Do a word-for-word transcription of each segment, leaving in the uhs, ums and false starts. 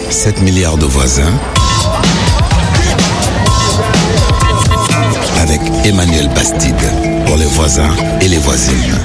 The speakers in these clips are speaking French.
sept milliards de voisins avec Emmanuel Bastide pour les voisins et les voisines.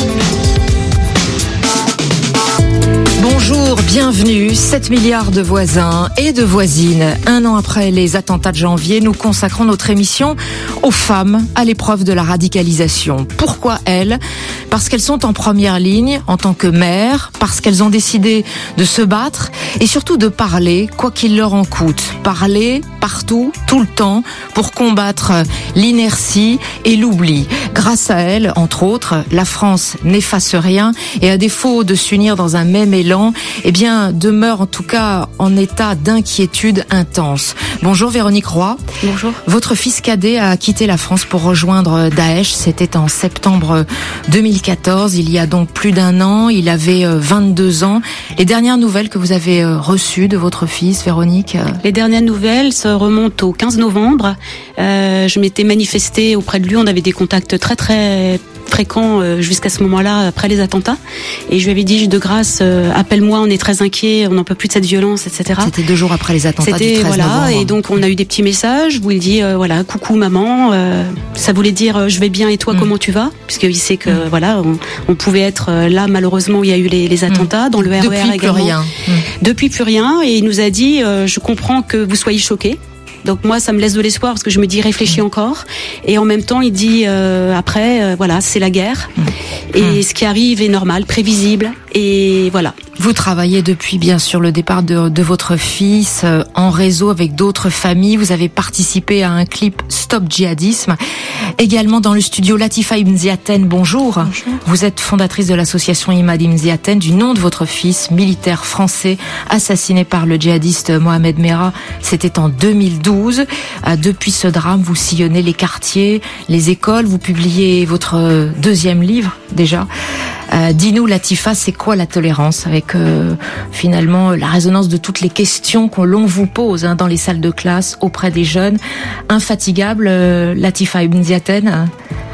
Bonjour, bienvenue, sept milliards de voisins et de voisines. Un an après les attentats de janvier, nous consacrons notre émission aux femmes à l'épreuve de la radicalisation. Pourquoi elles ? Parce qu'elles sont en première ligne en tant que mères, parce qu'elles ont décidé de se battre et surtout de parler, quoi qu'il leur en coûte. Parler partout, tout le temps, pour combattre l'inertie et l'oubli. Grâce à elles, entre autres, la France n'efface rien et à défaut de s'unir dans un même élan, eh bien, demeure en tout cas en état d'inquiétude intense. Bonjour Véronique Roy. Bonjour. Votre fils cadet a quitté la France pour rejoindre Daesh. C'était en septembre deux mille quatorze. Il y a donc plus d'un an. Il avait vingt-deux ans. Les dernières nouvelles que vous avez reçues de votre fils, Véronique ? Les dernières nouvelles se remontent au quinze novembre. Euh, je m'étais manifestée auprès de lui. On avait des contacts très très fréquent euh, jusqu'à ce moment-là, après les attentats. Et je lui avais dit, de grâce, euh, appelle-moi, on est très inquiets, on n'en peut plus de cette violence, et cetera. C'était deux jours après les attentats C'était, du treize voilà, novembre. Et donc on a eu des petits messages où il dit, euh, voilà, coucou maman, euh, ça voulait dire, euh, je vais bien et toi, mmh. comment tu vas ? Puisqu'il sait que, mmh. voilà, on, on pouvait être euh, là, malheureusement, où il y a eu les, les attentats, mmh. dans le R E R Depuis également. Plus rien. Mmh. Depuis plus rien. Et il nous a dit, euh, je comprends que vous soyez choqués. Donc moi, ça me laisse de l'espoir parce que je me dis réfléchis encore. Et en même temps, il dit euh, après, euh, voilà, c'est la guerre. Et ce qui arrive est normal, prévisible. Et voilà. Vous travaillez depuis, bien sûr, le départ de, de votre fils euh, en réseau avec d'autres familles. Vous avez participé à un clip Stop Djihadisme. Également dans le studio, Latifa Ibn Ziaten, bonjour. Bonjour. Vous êtes fondatrice de l'association Imad Ibn Ziaten, du nom de votre fils, militaire français, assassiné par le djihadiste Mohamed Merah. C'était en deux mille douze. Euh, depuis ce drame, vous sillonnez les quartiers, les écoles. Vous publiez votre deuxième livre, déjà. Euh, dis-nous, Latifa, c'est quoi la tolérance, avec euh, finalement la résonance de toutes les questions que l'on vous pose hein, dans les salles de classe auprès des jeunes. Infatigable, euh, Latifa Ibn Ziaten ?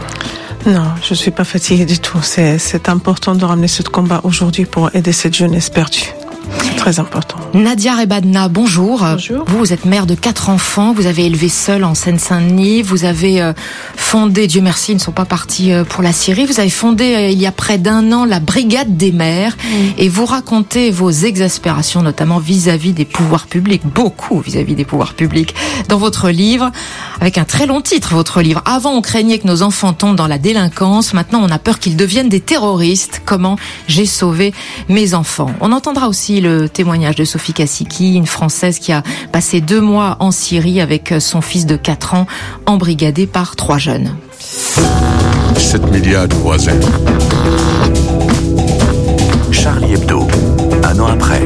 Non, je suis pas fatiguée du tout. C'est, c'est important de ramener ce combat aujourd'hui pour aider cette jeunesse perdue. C'est très important. Nadia Rebadna, bonjour. Bonjour. Vous, vous êtes mère de quatre enfants, vous avez élevé seule en Seine-Saint-Denis, vous avez euh, fondé, Dieu merci, ils ne sont pas partis euh, pour la Syrie, vous avez fondé euh, il y a près d'un an la Brigade des mères, mmh. et vous racontez vos exaspérations, notamment vis-à-vis des pouvoirs publics, beaucoup vis-à-vis des pouvoirs publics, dans votre livre, avec un très long titre, votre livre. Avant, on craignait que nos enfants tombent dans la délinquance, maintenant on a peur qu'ils deviennent des terroristes. Comment j'ai sauvé mes enfants ? On entendra aussi le témoignage de Sophie Kassiki, une Française qui a passé deux mois en Syrie avec son fils de quatre ans, embrigadé par trois jeunes. sept milliards de voisins. Charlie Hebdo, un an après.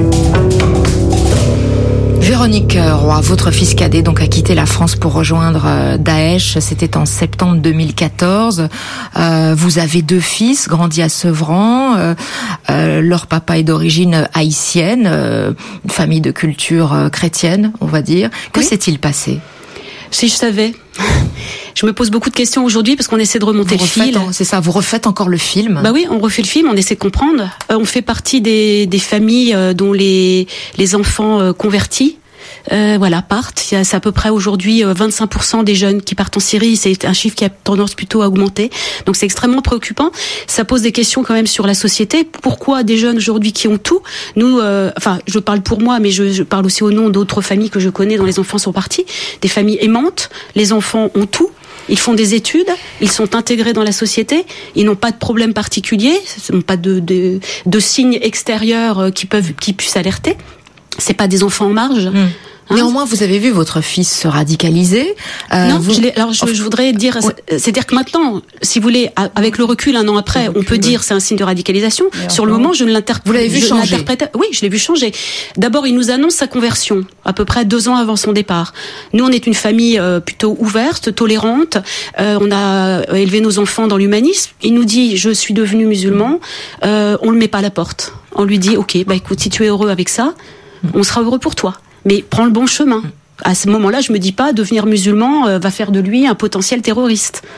Véronique Roy, votre fils cadet donc a quitté la France pour rejoindre Daesh. C'était en septembre deux mille quatorze. Euh, vous avez deux fils, grandis à Sevran. Euh, euh, leur papa est d'origine haïtienne, euh, une famille de culture euh, chrétienne, on va dire. Que oui. s'est-il passé ? Si je savais. Je me pose beaucoup de questions aujourd'hui parce qu'on essaie de remonter vous le fil. En, c'est ça, vous refaites encore le film. Bah oui, on refait le film, on essaie de comprendre. Euh, on fait partie des, des familles euh, dont les, les enfants euh, convertis Euh, voilà, partent. C'est à peu près aujourd'hui vingt-cinq pour cent des jeunes qui partent en Syrie. C'est un chiffre qui a tendance plutôt à augmenter. Donc c'est extrêmement préoccupant. Ça pose des questions quand même sur la société. Pourquoi des jeunes aujourd'hui qui ont tout ? Nous, euh, enfin, je parle pour moi, mais je, je parle aussi au nom d'autres familles que je connais dont les enfants sont partis. Des familles aimantes. Les enfants ont tout. Ils font des études, ils sont intégrés dans la société, ils n'ont pas de problème particulier, ils n'ont pas de, de, de signes extérieurs qui peuvent, qui puissent alerter. C'est pas des enfants en marge. Mmh. Hein? Néanmoins, vous avez vu votre fils se radicaliser. Euh, non, vous... je alors je, je voudrais dire, ouais. c'est-à-dire que maintenant, si vous voulez, avec le recul, un an après, on peut ouais. dire c'est un signe de radicalisation. Et Sur le moment, je ne l'interprète. Vous l'avez vu je changer. Oui, je l'ai vu changer. D'abord, il nous annonce sa conversion, à peu près deux ans avant son départ. Nous, on est une famille euh, plutôt ouverte, tolérante. Euh, on a élevé nos enfants dans l'humanisme. Il nous dit, je suis devenu musulman. Euh, on le met pas à la porte. On lui dit, ok, bah écoute, si tu es heureux avec ça, on sera heureux pour toi. Mais prends le bon chemin. À ce moment-là, je me dis pas devenir musulman euh, va faire de lui un potentiel terroriste.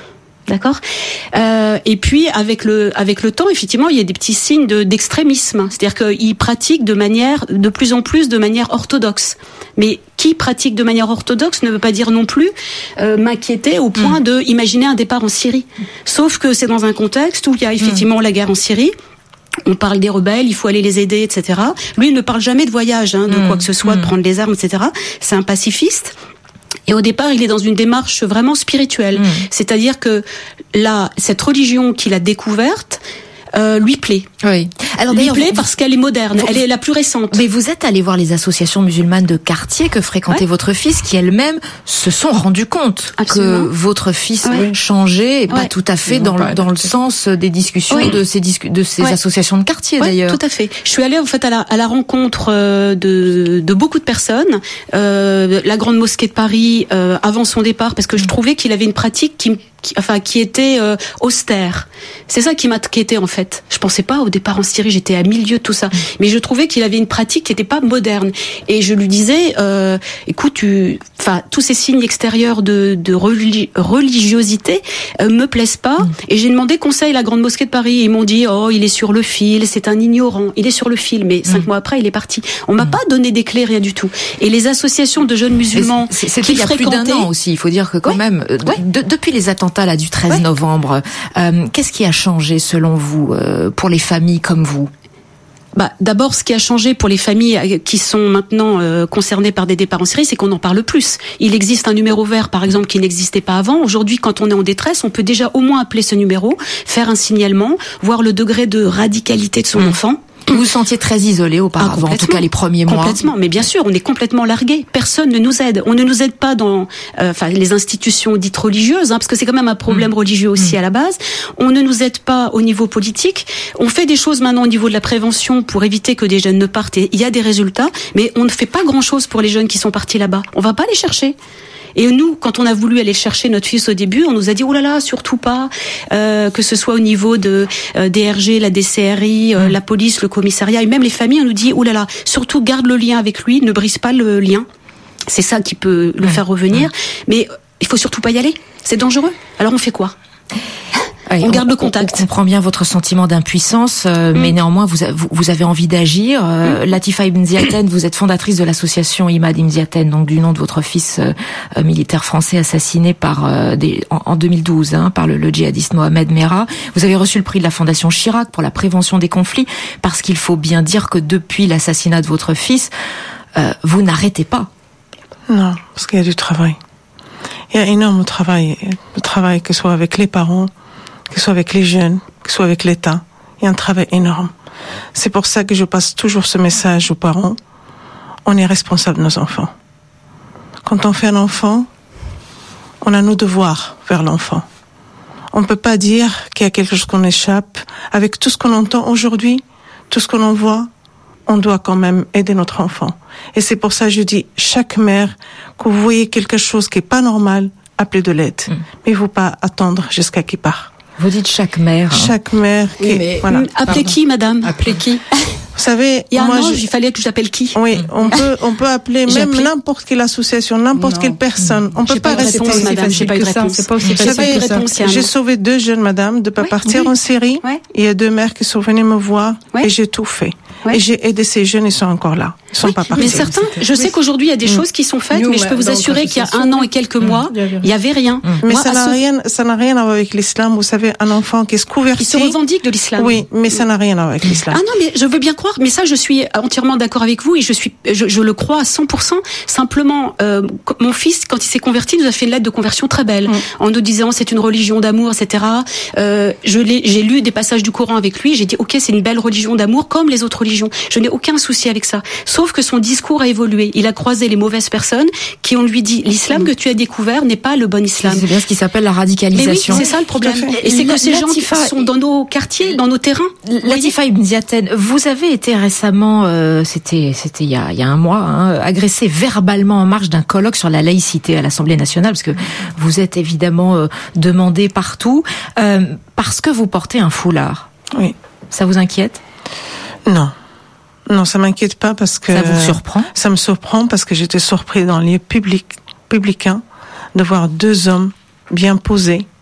D'accord. Euh, et puis avec le avec le temps, effectivement, il y a des petits signes de, d'extrémisme. C'est-à-dire qu'ils pratiquent de manière de plus en plus de manière orthodoxe. Mais qui pratique de manière orthodoxe ne veut pas dire non plus euh, m'inquiéter au point mmh. de imaginer un départ en Syrie. Sauf que c'est dans un contexte où il y a effectivement mmh. la guerre en Syrie. On parle des rebelles, il faut aller les aider, et cetera. Lui, il ne parle jamais de voyage, hein, de mmh. quoi que ce soit, mmh. de prendre les armes, et cetera. C'est un pacifiste. Et au départ, il est dans une démarche vraiment spirituelle. Mmh. C'est-à-dire que là, cette religion qu'il a découverte, Euh, lui plaît. Oui. Alors lui plaît vous, parce qu'elle est moderne, vous, elle est la plus récente. Mais vous êtes allé voir les associations musulmanes de quartier que fréquentait ouais. votre fils, qui elles-mêmes se sont rendues compte Absolument. que votre fils ouais. changeait, et ouais. pas tout à fait dans, le, dans le sens des discussions ouais. de ces, discu- de ces ouais. associations de quartier ouais, d'ailleurs. Tout à fait. Je suis allée en fait à la, à la rencontre de, de beaucoup de personnes. Euh, la Grande Mosquée de Paris euh, avant son départ, parce que je trouvais qu'il avait une pratique qui Qui, enfin, qui était euh, austère. C'est ça qui m'a inquiété en fait. Je pensais pas au départ en Syrie, j'étais à milieu de tout ça, mais je trouvais qu'il avait une pratique qui était pas moderne. Et je lui disais, euh, écoute, tu, enfin, tous ces signes extérieurs de, de religi- religiosité euh, me plaisent pas. Et j'ai demandé conseil à la Grande Mosquée de Paris. Ils m'ont dit, oh, il est sur le fil, c'est un ignorant. Il est sur le fil, mais cinq mmh. mois après, il est parti. On m'a mmh. pas donné des clés, rien du tout. Et les associations de jeunes musulmans, c'est, c'est, qui il y a plus d'un an aussi. Il faut dire que quand ouais. même, ouais. de, depuis les attentats là du treize ouais. novembre, euh, qu'est-ce qui a changé selon vous euh, pour les familles comme vous? Bah, d'abord, ce qui a changé pour les familles qui sont maintenant euh, concernées par des départs en Syrie, c'est qu'on en parle plus. Il existe un numéro vert, par exemple, qui n'existait pas avant. Aujourd'hui, quand on est en détresse, on peut déjà au moins appeler ce numéro, faire un signalement, voir le degré de radicalité de son mmh. enfant. Vous vous sentiez très isolé auparavant, ah, en tout cas les premiers mois. Complètement, mais bien sûr, on est complètement largué. Personne ne nous aide. On ne nous aide pas dans, euh, enfin, les institutions dites religieuses, hein, parce que c'est quand même un problème mmh. religieux aussi mmh. à la base. On ne nous aide pas au niveau politique. On fait des choses maintenant au niveau de la prévention pour éviter que des jeunes ne partent. Et il y a des résultats, mais on ne fait pas grand-chose pour les jeunes qui sont partis là-bas. On va pas les chercher. Et nous, quand on a voulu aller chercher notre fils au début, on nous a dit oh là là, surtout pas, euh, que ce soit au niveau de euh, D R G, la D C R I, euh, mmh. la police, le commissariat, et même les familles, on nous dit oh là là, surtout garde le lien avec lui, ne brise pas le lien. C'est ça qui peut le mmh. faire revenir, mmh. mais il faut surtout pas y aller. C'est dangereux. Alors on fait quoi? Oui, on garde on, le contact. On comprend bien votre sentiment d'impuissance, euh, mmh. mais néanmoins vous, vous, vous avez envie d'agir. Euh, mmh. Latifa Ibn Ziaten, vous êtes fondatrice de l'association Imad Ibn Ziaten, donc du nom de votre fils euh, militaire français assassiné par euh, des, en, en deux mille douze hein, par le, le djihadiste Mohamed Merah. Vous avez reçu le prix de la Fondation Chirac pour la prévention des conflits, parce qu'il faut bien dire que depuis l'assassinat de votre fils, euh, vous n'arrêtez pas. Non, parce qu'il y a du travail. Il y a énormément de travail, le travail que ce soit avec les parents, que ce soit avec les jeunes, que ce soit avec l'État. Il y a un travail énorme. C'est pour ça que je passe toujours ce message aux parents. On est responsable de nos enfants. Quand on fait un enfant, on a nos devoirs vers l'enfant. On ne peut pas dire qu'il y a quelque chose qu'on échappe. Avec tout ce qu'on entend aujourd'hui, tout ce qu'on en voit, on doit quand même aider notre enfant. Et c'est pour ça que je dis, chaque mère, que vous voyez quelque chose qui n'est pas normal, appelez de l'aide. Mmh. Mais il ne faut pas attendre jusqu'à qu'il part. Vous dites chaque mère. Chaque mère. Qui, oui, mais voilà. Appelez qui, madame? Appelez qui? Vous savez, il y a moi, un an, je... il fallait que j'appelle qui? Oui, on peut, on peut appeler même appelé... n'importe quelle association, n'importe non. quelle personne. On ne peut pas, pas rester réponse, madame. J'ai pas eu de réponse. C'est pas aussi facile que ça. J'ai sauvé deux jeunes, madame, de pas oui, partir oui. en Syrie. Ouais. Il y a deux mères qui sont venues me voir ouais. et j'ai tout fait. Ouais. Et j'ai aidé ces jeunes, ils sont encore là. Ils sont oui, pas partis. Mais certains, je sais qu'aujourd'hui il y a des mmh. choses qui sont faites, mais je peux vous assurer qu'il y a un an et quelques mois, il y avait rien. Mais ça n'a rien, ça n'a rien à voir avec l'islam. Vous savez, un enfant qui est converti. Il se revendique de l'islam. Oui, mais ça n'a rien à voir avec l'islam. Ah non, mais je veux bien croire. Mais ça, je suis entièrement d'accord avec vous et je suis, je, je le crois à cent pour cent. Simplement, euh, mon fils, quand il s'est converti, nous a fait une lettre de conversion très belle, mmh. en nous disant c'est une religion d'amour, et cetera. Euh, je l'ai, j'ai lu des passages du Coran avec lui. J'ai dit ok, c'est une belle religion d'amour comme les autres religions. Je n'ai aucun souci avec ça. Sauf que son discours a évolué. Il a croisé les mauvaises personnes qui ont lui dit l'islam que tu as découvert n'est pas le bon islam. C'est bien ce qui s'appelle la radicalisation. Mais oui, c'est ça le problème. Et c'est que ces gens qui sont dans nos quartiers, dans nos terrains. Latifa Ibn Ziaten, vous avez été récemment, euh, c'était c'était il y a il y a un mois, hein, agressé verbalement en marge d'un colloque sur la laïcité à l'Assemblée nationale, parce que vous êtes évidemment euh, demandé partout, euh, parce que vous portez un foulard. Oui. Ça vous inquiète? Non. Non, ça m'inquiète pas parce que... Ça vous surprend? Ça me surprend parce que j'étais surpris dans le lieu public, publicain de voir deux hommes bien posés,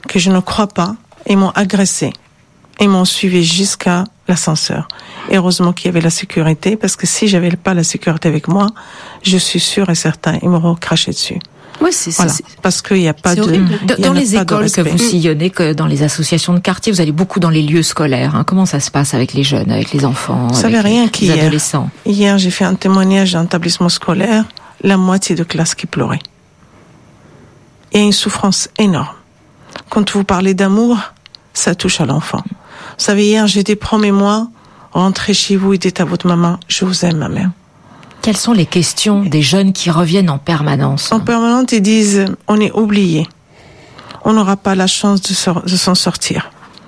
que je ne crois pas, ils m'ont agressé. Ils m'ont suivi jusqu'à l'ascenseur. Et heureusement qu'il y avait la sécurité, parce que si j'avais pas la sécurité avec moi, je suis sûre et certain, ils m'auraient craché dessus. Ouais, c'est, voilà. c'est, parce qu'il n'y a pas de, de dans les écoles que vous sillonnez, que dans les associations de quartier, vous allez beaucoup dans les lieux scolaires. Hein. Comment ça se passe avec les jeunes, avec les enfants, vous avec savez, rien les, qu'hier, les adolescents? Hier, j'ai fait un témoignage dans un établissement scolaire, la moitié de classe qui pleurait. Il y a une souffrance énorme. Quand vous parlez d'amour, ça touche à l'enfant. Vous savez, hier, j'ai dit, promets-moi, rentrez chez vous et dites à votre maman, je vous aime, ma mère. Quelles sont les questions des jeunes qui reviennent en permanence? En permanence, ils disent, on est oubliés. On n'aura pas la chance de, sor- de s'en sortir.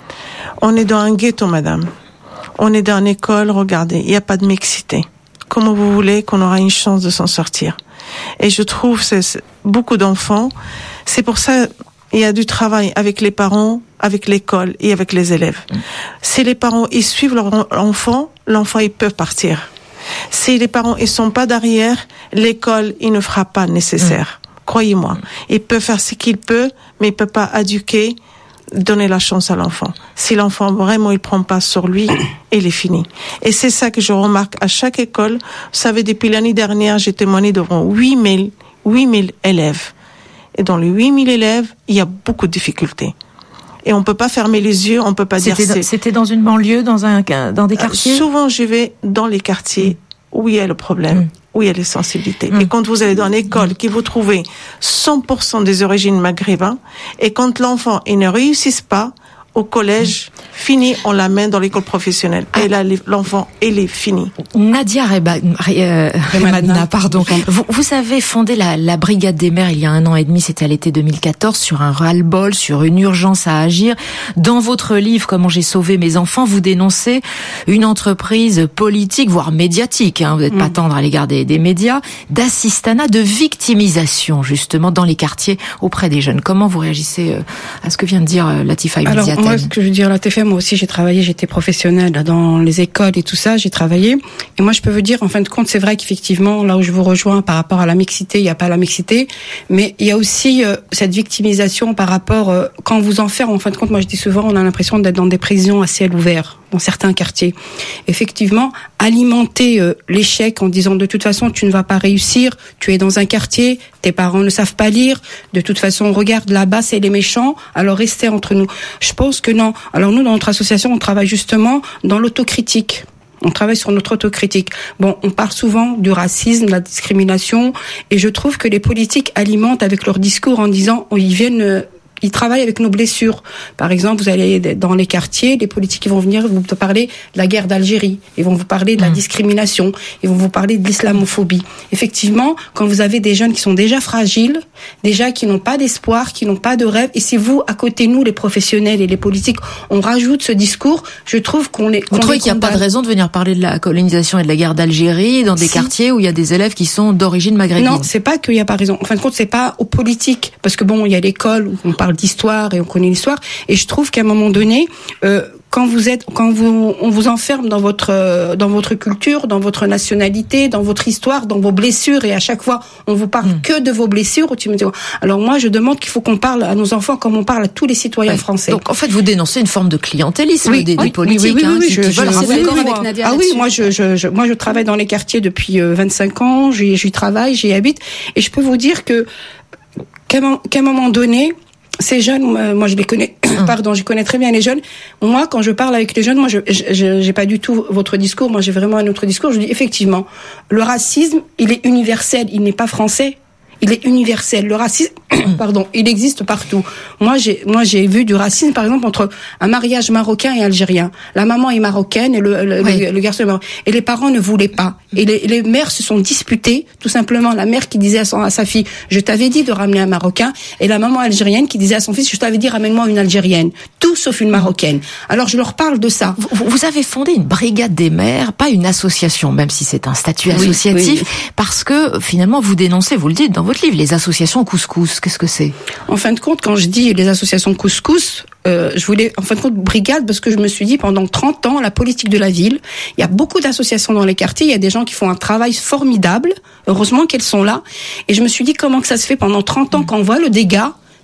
On est dans un ghetto, madame. On est dans une école, regardez, il n'y a pas de mixité. Comment vous voulez qu'on aura une chance de s'en sortir? Et je trouve, c'est, c'est beaucoup d'enfants, c'est pour ça, il y a du travail avec les parents, avec l'école et avec les élèves. Si les parents, ils suivent leur enfant, l'enfant, il peut partir. Si les parents ils sont pas derrière, l'école il ne fera pas nécessaire. Mmh. Croyez-moi, il peut faire ce qu'il peut, mais il peut pas éduquer, donner la chance à l'enfant. Si l'enfant vraiment il prend pas sur lui, il est fini. Et c'est ça que je remarque à chaque école. Vous savez, depuis l'année dernière, j'ai témoigné devant huit mille élèves. Et dans les huit mille élèves, il y a beaucoup de difficultés. Et on peut pas fermer les yeux, on peut pas c'était dire dans, c'était dans une banlieue, dans un dans des quartiers. Euh, souvent, je vais dans les quartiers où il y a le problème, mmh. où il y a les sensibilités. Mmh. Et quand vous allez dans une école, qui vous trouvez cent pour cent des origines maghrébines, et quand l'enfant il ne réussit pas au collège, mmh. fini, on l'amène dans l'école professionnelle. Ah. Et là, l'enfant, il est fini. Nadia Reba, euh, Remadna, pardon. Vous, vous avez fondé la, la Brigade des mères il y a un an et demi, c'était à l'été deux mille quatorze, sur un ras-le-bol, sur une urgence à agir. Dans votre livre, Comment j'ai sauvé mes enfants, vous dénoncez une entreprise politique, voire médiatique, hein, vous n'êtes mmh. pas tendre à l'égard des, des médias, d'assistanat, de victimisation, justement, dans les quartiers auprès des jeunes. Comment vous réagissez à ce que vient de dire Latifa Ibn-Ziaten? Moi, ce que je veux dire, la T F M, moi aussi, j'ai travaillé, j'étais professionnelle dans les écoles et tout ça, j'ai travaillé. Et moi, je peux vous dire, en fin de compte, c'est vrai qu'effectivement, là où je vous rejoins par rapport à la mixité, il n'y a pas la mixité, mais il y a aussi euh, cette victimisation par rapport, euh, quand on vous enferme, en fin de compte, moi je dis souvent, on a l'impression d'être dans des prisons à ciel ouvert, dans certains quartiers. Effectivement, alimenter euh, l'échec en disant, de toute façon, tu ne vas pas réussir, tu es dans un quartier, tes parents ne savent pas lire, de toute façon, regarde là-bas, c'est les méchants, alors restez entre nous. Je pense que non. Alors nous, dans notre association, on travaille justement dans l'autocritique. On travaille sur notre autocritique. Bon, on parle souvent du racisme, de la discrimination, et je trouve que les politiques alimentent avec leur discours en disant, oh, ils viennent... Euh, ils travaillent avec nos blessures. Par exemple, vous allez dans les quartiers, les politiques ils vont venir vous parler de la guerre d'Algérie, ils vont vous parler de la mmh. discrimination, ils vont vous parler de l'islamophobie. Effectivement, quand vous avez des jeunes qui sont déjà fragiles, déjà qui n'ont pas d'espoir, qui n'ont pas de rêve, et si vous, à côté de nous, les professionnels et les politiques, on rajoute ce discours, je trouve qu'on est... Vous trouvez qu'il n'y a pas de raison de venir parler de la colonisation et de la guerre d'Algérie dans des si. quartiers où il y a des élèves qui sont d'origine maghrébine? Non, c'est pas qu'il n'y a pas raison. En fin de compte, c'est pas aux politiques, parce que bon, il y a l'école où on parle d'histoire et on connaît l'histoire, et je trouve qu'à un moment donné, euh, quand vous êtes, quand vous, on vous enferme dans votre, euh, dans votre culture, dans votre nationalité, dans votre histoire, dans vos blessures, et à chaque fois on vous parle mmh. que de vos blessures. Tu me dis, alors moi je demande qu'il faut qu'on parle à nos enfants comme on parle à tous les citoyens ouais. français. Donc en fait vous dénoncez une forme de clientélisme oui, des, oui, des politiques. Oui, oui, oui, hein, oui, qui, je, qui je, veulent, je, c'est d'accord oui, avec Nadia. Ah oui, moi je, je, je, moi je travaille dans les quartiers depuis vingt-cinq ans. J'y, j'y travaille, j'y habite, et je peux vous dire que qu'à, qu'à un moment donné. Ces jeunes, moi je les connais, pardon, je connais très bien les jeunes. Moi, quand je parle avec les jeunes, moi je, je j'ai pas du tout votre discours, moi j'ai vraiment un autre discours. Je dis effectivement, le racisme, il est universel, il n'est pas français. Il est universel. Le racisme, pardon, il existe partout. Moi, j'ai, moi, j'ai vu du racisme, par exemple, entre un mariage marocain et algérien. La maman est marocaine et le, le, oui. le, le garçon est marocain. Et les parents ne voulaient pas. Et les, les mères se sont disputées, tout simplement. La mère qui disait à, son, à sa fille, je t'avais dit de ramener un marocain. Et la maman algérienne qui disait à son fils, je t'avais dit, ramène-moi une algérienne. Tout sauf une marocaine. Alors, je leur parle de ça. Vous, vous avez fondé une brigade des mères, pas une association, même si c'est un statut associatif, oui, oui. parce que, finalement, vous dénoncez, vous le dites dans votre livre, les associations couscous. Qu'est-ce que c'est? En fin de compte, quand je dis les associations couscous, euh, je voulais, en fin de compte, brigade, parce que je me suis dit, pendant trente ans, la politique de la ville, il y a beaucoup d'associations dans les quartiers, il y a des gens qui font un travail formidable, heureusement qu'elles sont là, et je me suis dit, comment que ça se fait pendant trente ans, mmh. quand on voit le dégât,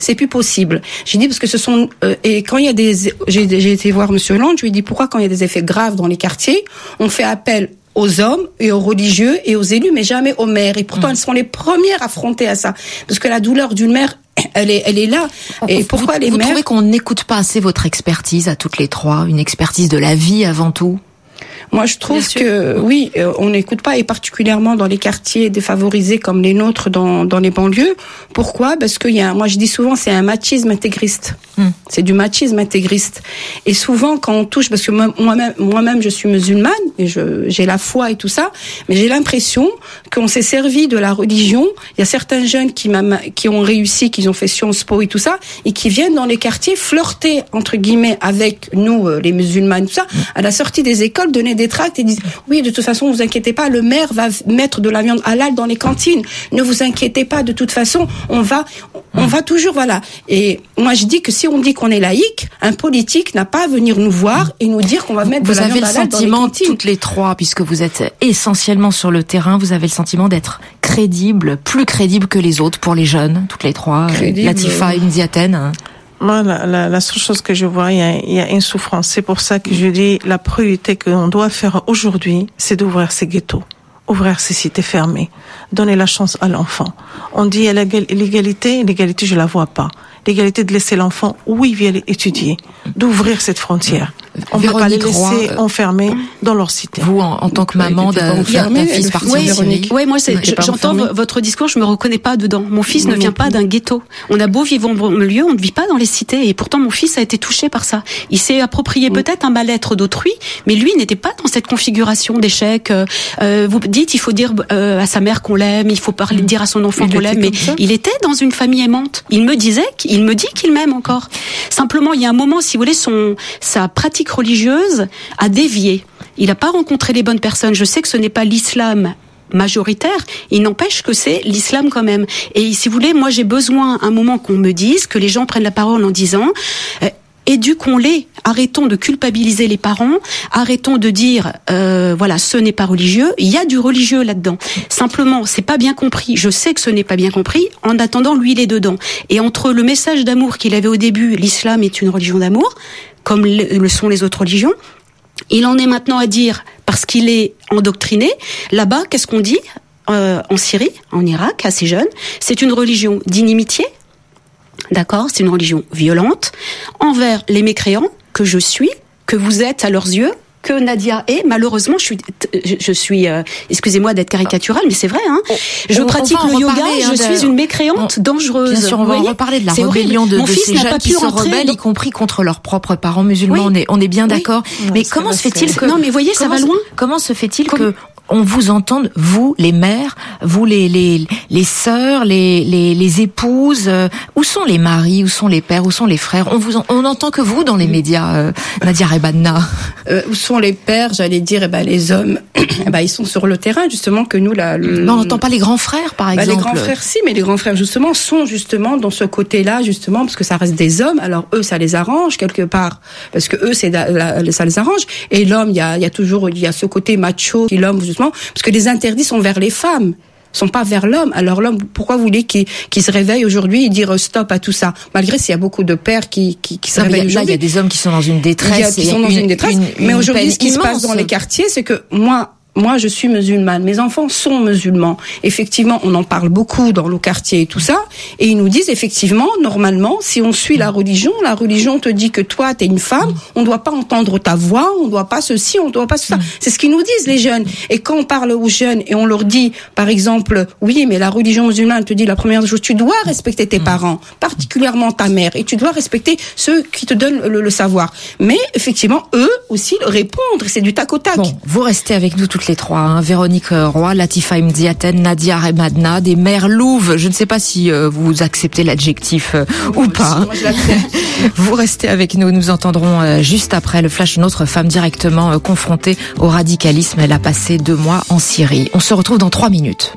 c'est plus possible. J'ai dit parce que ce sont euh, et quand il y a des j'ai, j'ai été voir Monsieur Hollande, je lui ai dit pourquoi quand il y a des effets graves dans les quartiers, on fait appel aux hommes et aux religieux et aux élus, mais jamais aux maires. Et pourtant, mmh. elles sont les premières affrontées à ça, parce que la douleur d'une mère, elle est, elle est là. Et pourquoi vous, les vous mères... trouvez qu'on n'écoute pas assez votre expertise à toutes les trois, une expertise de la vie avant tout? Moi, je trouve que oui, euh, on n'écoute pas, et particulièrement dans les quartiers défavorisés comme les nôtres, dans dans les banlieues. Pourquoi? Parce qu'il y a, moi je dis souvent, c'est un machisme intégriste. Mm. C'est du machisme intégriste. Et souvent, quand on touche, parce que moi, moi-même, moi-même, je suis musulmane et je j'ai la foi et tout ça, mais j'ai l'impression qu'on s'est servi de la religion. Il y a certains jeunes qui m'a, qui ont réussi, qui ont fait Sciences Po et tout ça, et qui viennent dans les quartiers flirter entre guillemets avec nous, euh, les musulmanes, tout ça, mm. à la sortie des écoles, donner des tracts et disent oui, de toute façon, ne vous inquiétez pas, le maire va mettre de la viande halal dans les cantines. Ne vous inquiétez pas, de toute façon, on va, on va toujours, voilà. Et moi, je dis que si on dit qu'on est laïque, un politique n'a pas à venir nous voir et nous dire qu'on va mettre vous de la viande Vous halal avez le sentiment, dans les cantines. toutes les trois, puisque vous êtes essentiellement sur le terrain, vous avez le sentiment d'être crédible, plus crédible que les autres pour les jeunes, toutes les trois. Crédible. Latifa Ibn Ziaten. Moi, la, la, la seule chose que je vois, il y a, il y a une souffrance. C'est pour ça que je dis la priorité qu'on doit faire aujourd'hui, c'est d'ouvrir ces ghettos, ouvrir ces cités fermées, donner la chance à l'enfant. On dit à l'égalité, l'égalité, je la vois pas. L'égalité de laisser l'enfant où il vient étudier, d'ouvrir cette frontière. On ne peut pas les laisser Roy, enfermés dans leur cité. Vous, en, en tant que maman d'un, d'un fils parti en Syrie. Oui, moi, c'est, je, j'entends enfermé. Votre discours, je me reconnais pas dedans. Mon fils non, ne vient pas d'un ghetto. On a beau vivre en milieu, on ne vit pas dans les cités. Et pourtant, mon fils a été touché par ça. Il s'est approprié oui. peut-être un mal-être d'autrui, mais lui n'était pas dans cette configuration d'échec. Euh, vous dites, il faut dire euh, à sa mère qu'on l'aime, il faut parler, dire à son enfant il qu'on l'aime, mais ça. Il était dans une famille aimante. Il me disait, il me dit qu'il m'aime encore. Simplement, il y a un moment, si vous voulez, son, sa pratique religieuse a dévié. Il n'a pas rencontré les bonnes personnes. Je sais que ce n'est pas l'islam majoritaire, il n'empêche que c'est l'islam quand même. Et si vous voulez, moi j'ai besoin un moment qu'on me dise, que les gens prennent la parole en disant euh, éduquons-les, arrêtons de culpabiliser les parents, arrêtons de dire euh, voilà, ce n'est pas religieux, il y a du religieux là-dedans. Simplement, c'est pas bien compris, je sais que ce n'est pas bien compris, en attendant, lui il est dedans. Et entre le message d'amour qu'il avait au début, l'islam est une religion d'amour, comme le sont les autres religions, il en est maintenant à dire, parce qu'il est endoctriné, là-bas, qu'est-ce qu'on dit euh, en Syrie, en Irak, à ces jeunes, c'est une religion d'inimitié. D'accord, c'est une religion violente envers les mécréants que je suis, que vous êtes à leurs yeux, que Nadia est. Malheureusement, je suis, je suis, euh, excusez-moi d'être caricaturale, mais c'est vrai. Hein. Je on, pratique on le yoga, reparler, hein, je suis une mécréante on, dangereuse. Bien sûr, on va en reparler de la c'est rébellion de, de ces jeunes qui se rebellent, dans... y compris contre leurs propres parents musulmans. Oui. On est, on est bien oui. d'accord. Oui. Mais non, comment se fait-il que non, mais voyez, ça va loin. Comment se fait-il que on vous entende, vous, les mères, vous, les les les sœurs, les les les épouses, euh, où sont les maris, où sont les pères, où sont les frères? On vous, en, on n'entend que vous dans les médias, euh, Nadia Rebanna. Euh, où sont les pères? J'allais dire, eh ben les hommes, eh ben ils sont sur le terrain justement que nous là. Le... Non, on n'entend pas les grands frères, par exemple. Bah, les grands frères, si, mais les grands frères justement sont justement dans ce côté-là justement parce que ça reste des hommes. Alors eux, ça les arrange quelque part parce que eux, c'est la, ça les arrange. Et l'homme, il y a il y a toujours il y a ce côté macho qui l'homme justement. Parce que les interdits sont vers les femmes, sont pas vers l'homme. Alors l'homme, pourquoi vous voulez qu'il, qu'il se réveille aujourd'hui et dire stop à tout ça? Malgré s'il y a beaucoup de pères qui, qui, qui se non, réveillent aujourd'hui. Là, il y a des hommes qui sont dans une détresse. Il y a, qui sont dans une, une détresse. Une, une mais aujourd'hui, ce qui immense. se passe dans les quartiers, c'est que moi, Moi, je suis musulmane. Mes enfants sont musulmans. Effectivement, on en parle beaucoup dans le quartier et tout ça. Et ils nous disent, effectivement, normalement, si on suit la religion, la religion te dit que toi, t'es une femme, on ne doit pas entendre ta voix, on ne doit pas ceci, on ne doit pas ça. C'est ce qu'ils nous disent, les jeunes. Et quand on parle aux jeunes et on leur dit, par exemple, oui, mais la religion musulmane te dit la première chose, tu dois respecter tes parents, particulièrement ta mère, et tu dois respecter ceux qui te donnent le, le savoir. Mais, effectivement, eux aussi répondre, c'est du tac au tac. Bon, vous restez avec nous toutes les trois, hein. Véronique Roy, Latifa Ibn Ziaten, Nadia Rebanna, des mères louves. Je ne sais pas si euh, vous acceptez l'adjectif euh, ou pas. Moi, je l'accepte. Vous restez avec nous. Nous entendrons euh, juste après le flash d'une autre femme directement euh, confrontée au radicalisme. Elle a passé deux mois en Syrie. On se retrouve dans trois minutes.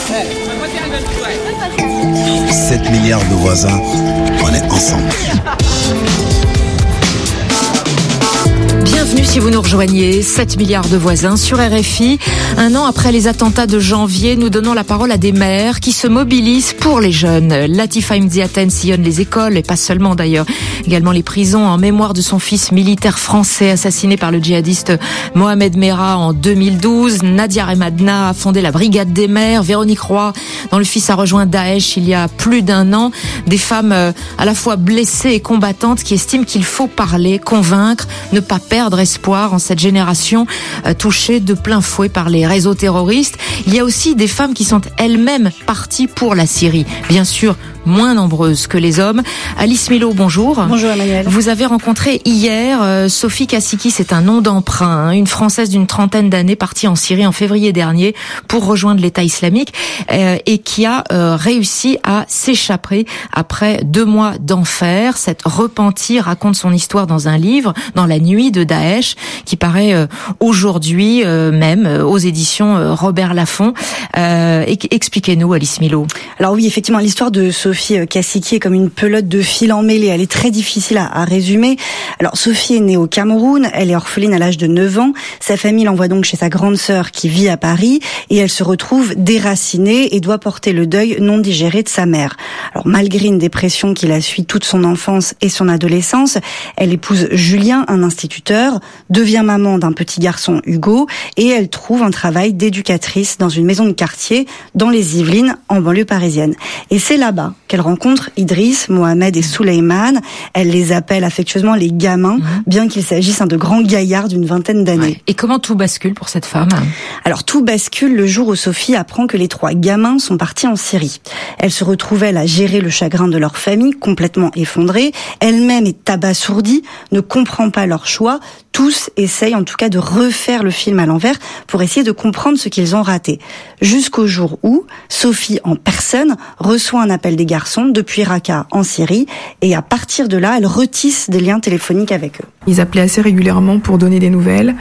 sept milliards de voisins, on est ensemble. Bien Bienvenue si vous nous rejoignez, sept milliards de voisins sur R F I. Un an après les attentats de janvier, nous donnons la parole à des mères qui se mobilisent pour les jeunes. Latifa Mziaten sillonne les écoles, et pas seulement d'ailleurs, également les prisons, en mémoire de son fils militaire français assassiné par le djihadiste Mohamed Merah en deux mille douze. Nadia Remadna a fondé la Brigade des mères. Véronique Roy, dont le fils a rejoint Daesh il y a plus d'un an. Des femmes à la fois blessées et combattantes qui estiment qu'il faut parler, convaincre, ne pas perdre espoir en cette génération euh, touchée de plein fouet par les réseaux terroristes. Il y a aussi des femmes qui sont elles-mêmes parties pour la Syrie. Bien sûr, moins nombreuses que les hommes. Alice Milo, bonjour. Bonjour Emmanuel. Vous avez rencontré hier euh, Sophie Kassiki, c'est un nom d'emprunt, hein, une Française d'une trentaine d'années partie en Syrie en février dernier pour rejoindre l'État islamique euh, et qui a euh, réussi à s'échapper après deux mois d'enfer. Cette repentie raconte son histoire dans un livre, Dans la nuit de Daesh, qui paraît euh, aujourd'hui euh, même euh, aux éditions euh, Robert Laffont. Euh, expliquez-nous, Alice Milo. Alors oui, effectivement, l'histoire de Sophie Kassiki est comme une pelote de fil emmêlée. Elle est très difficile à, à résumer. Alors Sophie est née au Cameroun, elle est orpheline à l'âge de neuf ans. Sa famille l'envoie donc chez sa grande sœur qui vit à Paris et elle se retrouve déracinée et doit porter le deuil non digéré de sa mère. Alors malgré une dépression qui la suit toute son enfance et son adolescence, elle épouse Julien, un instituteur, devient maman d'un petit garçon, Hugo, et elle trouve un travail d'éducatrice dans une maison de quartier dans les Yvelines, en banlieue parisienne. Et c'est là-bas qu'elle rencontre Idriss, Mohamed et Souleymane. Elle les appelle affectueusement les gamins, mmh. bien qu'il s'agisse de grands gaillards d'une vingtaine d'années. Ouais. Et comment tout bascule pour cette femme ? Alors tout bascule le jour où Sophie apprend que les trois gamins sont partis en Syrie. Elle se retrouve, elle, à gérer le chagrin de leur famille, complètement effondrée. Elle-même est abasourdie, ne comprend pas leur choix. Tous essayent en tout cas de refaire le film à l'envers pour essayer de comprendre ce qu'ils ont raté. Jusqu'au jour où Sophie, en personne, reçoit un appel des garçons depuis Raqqa en Syrie et à partir de là, elle retisse des liens téléphoniques avec eux. Ils appelaient assez régulièrement pour donner des nouvelles,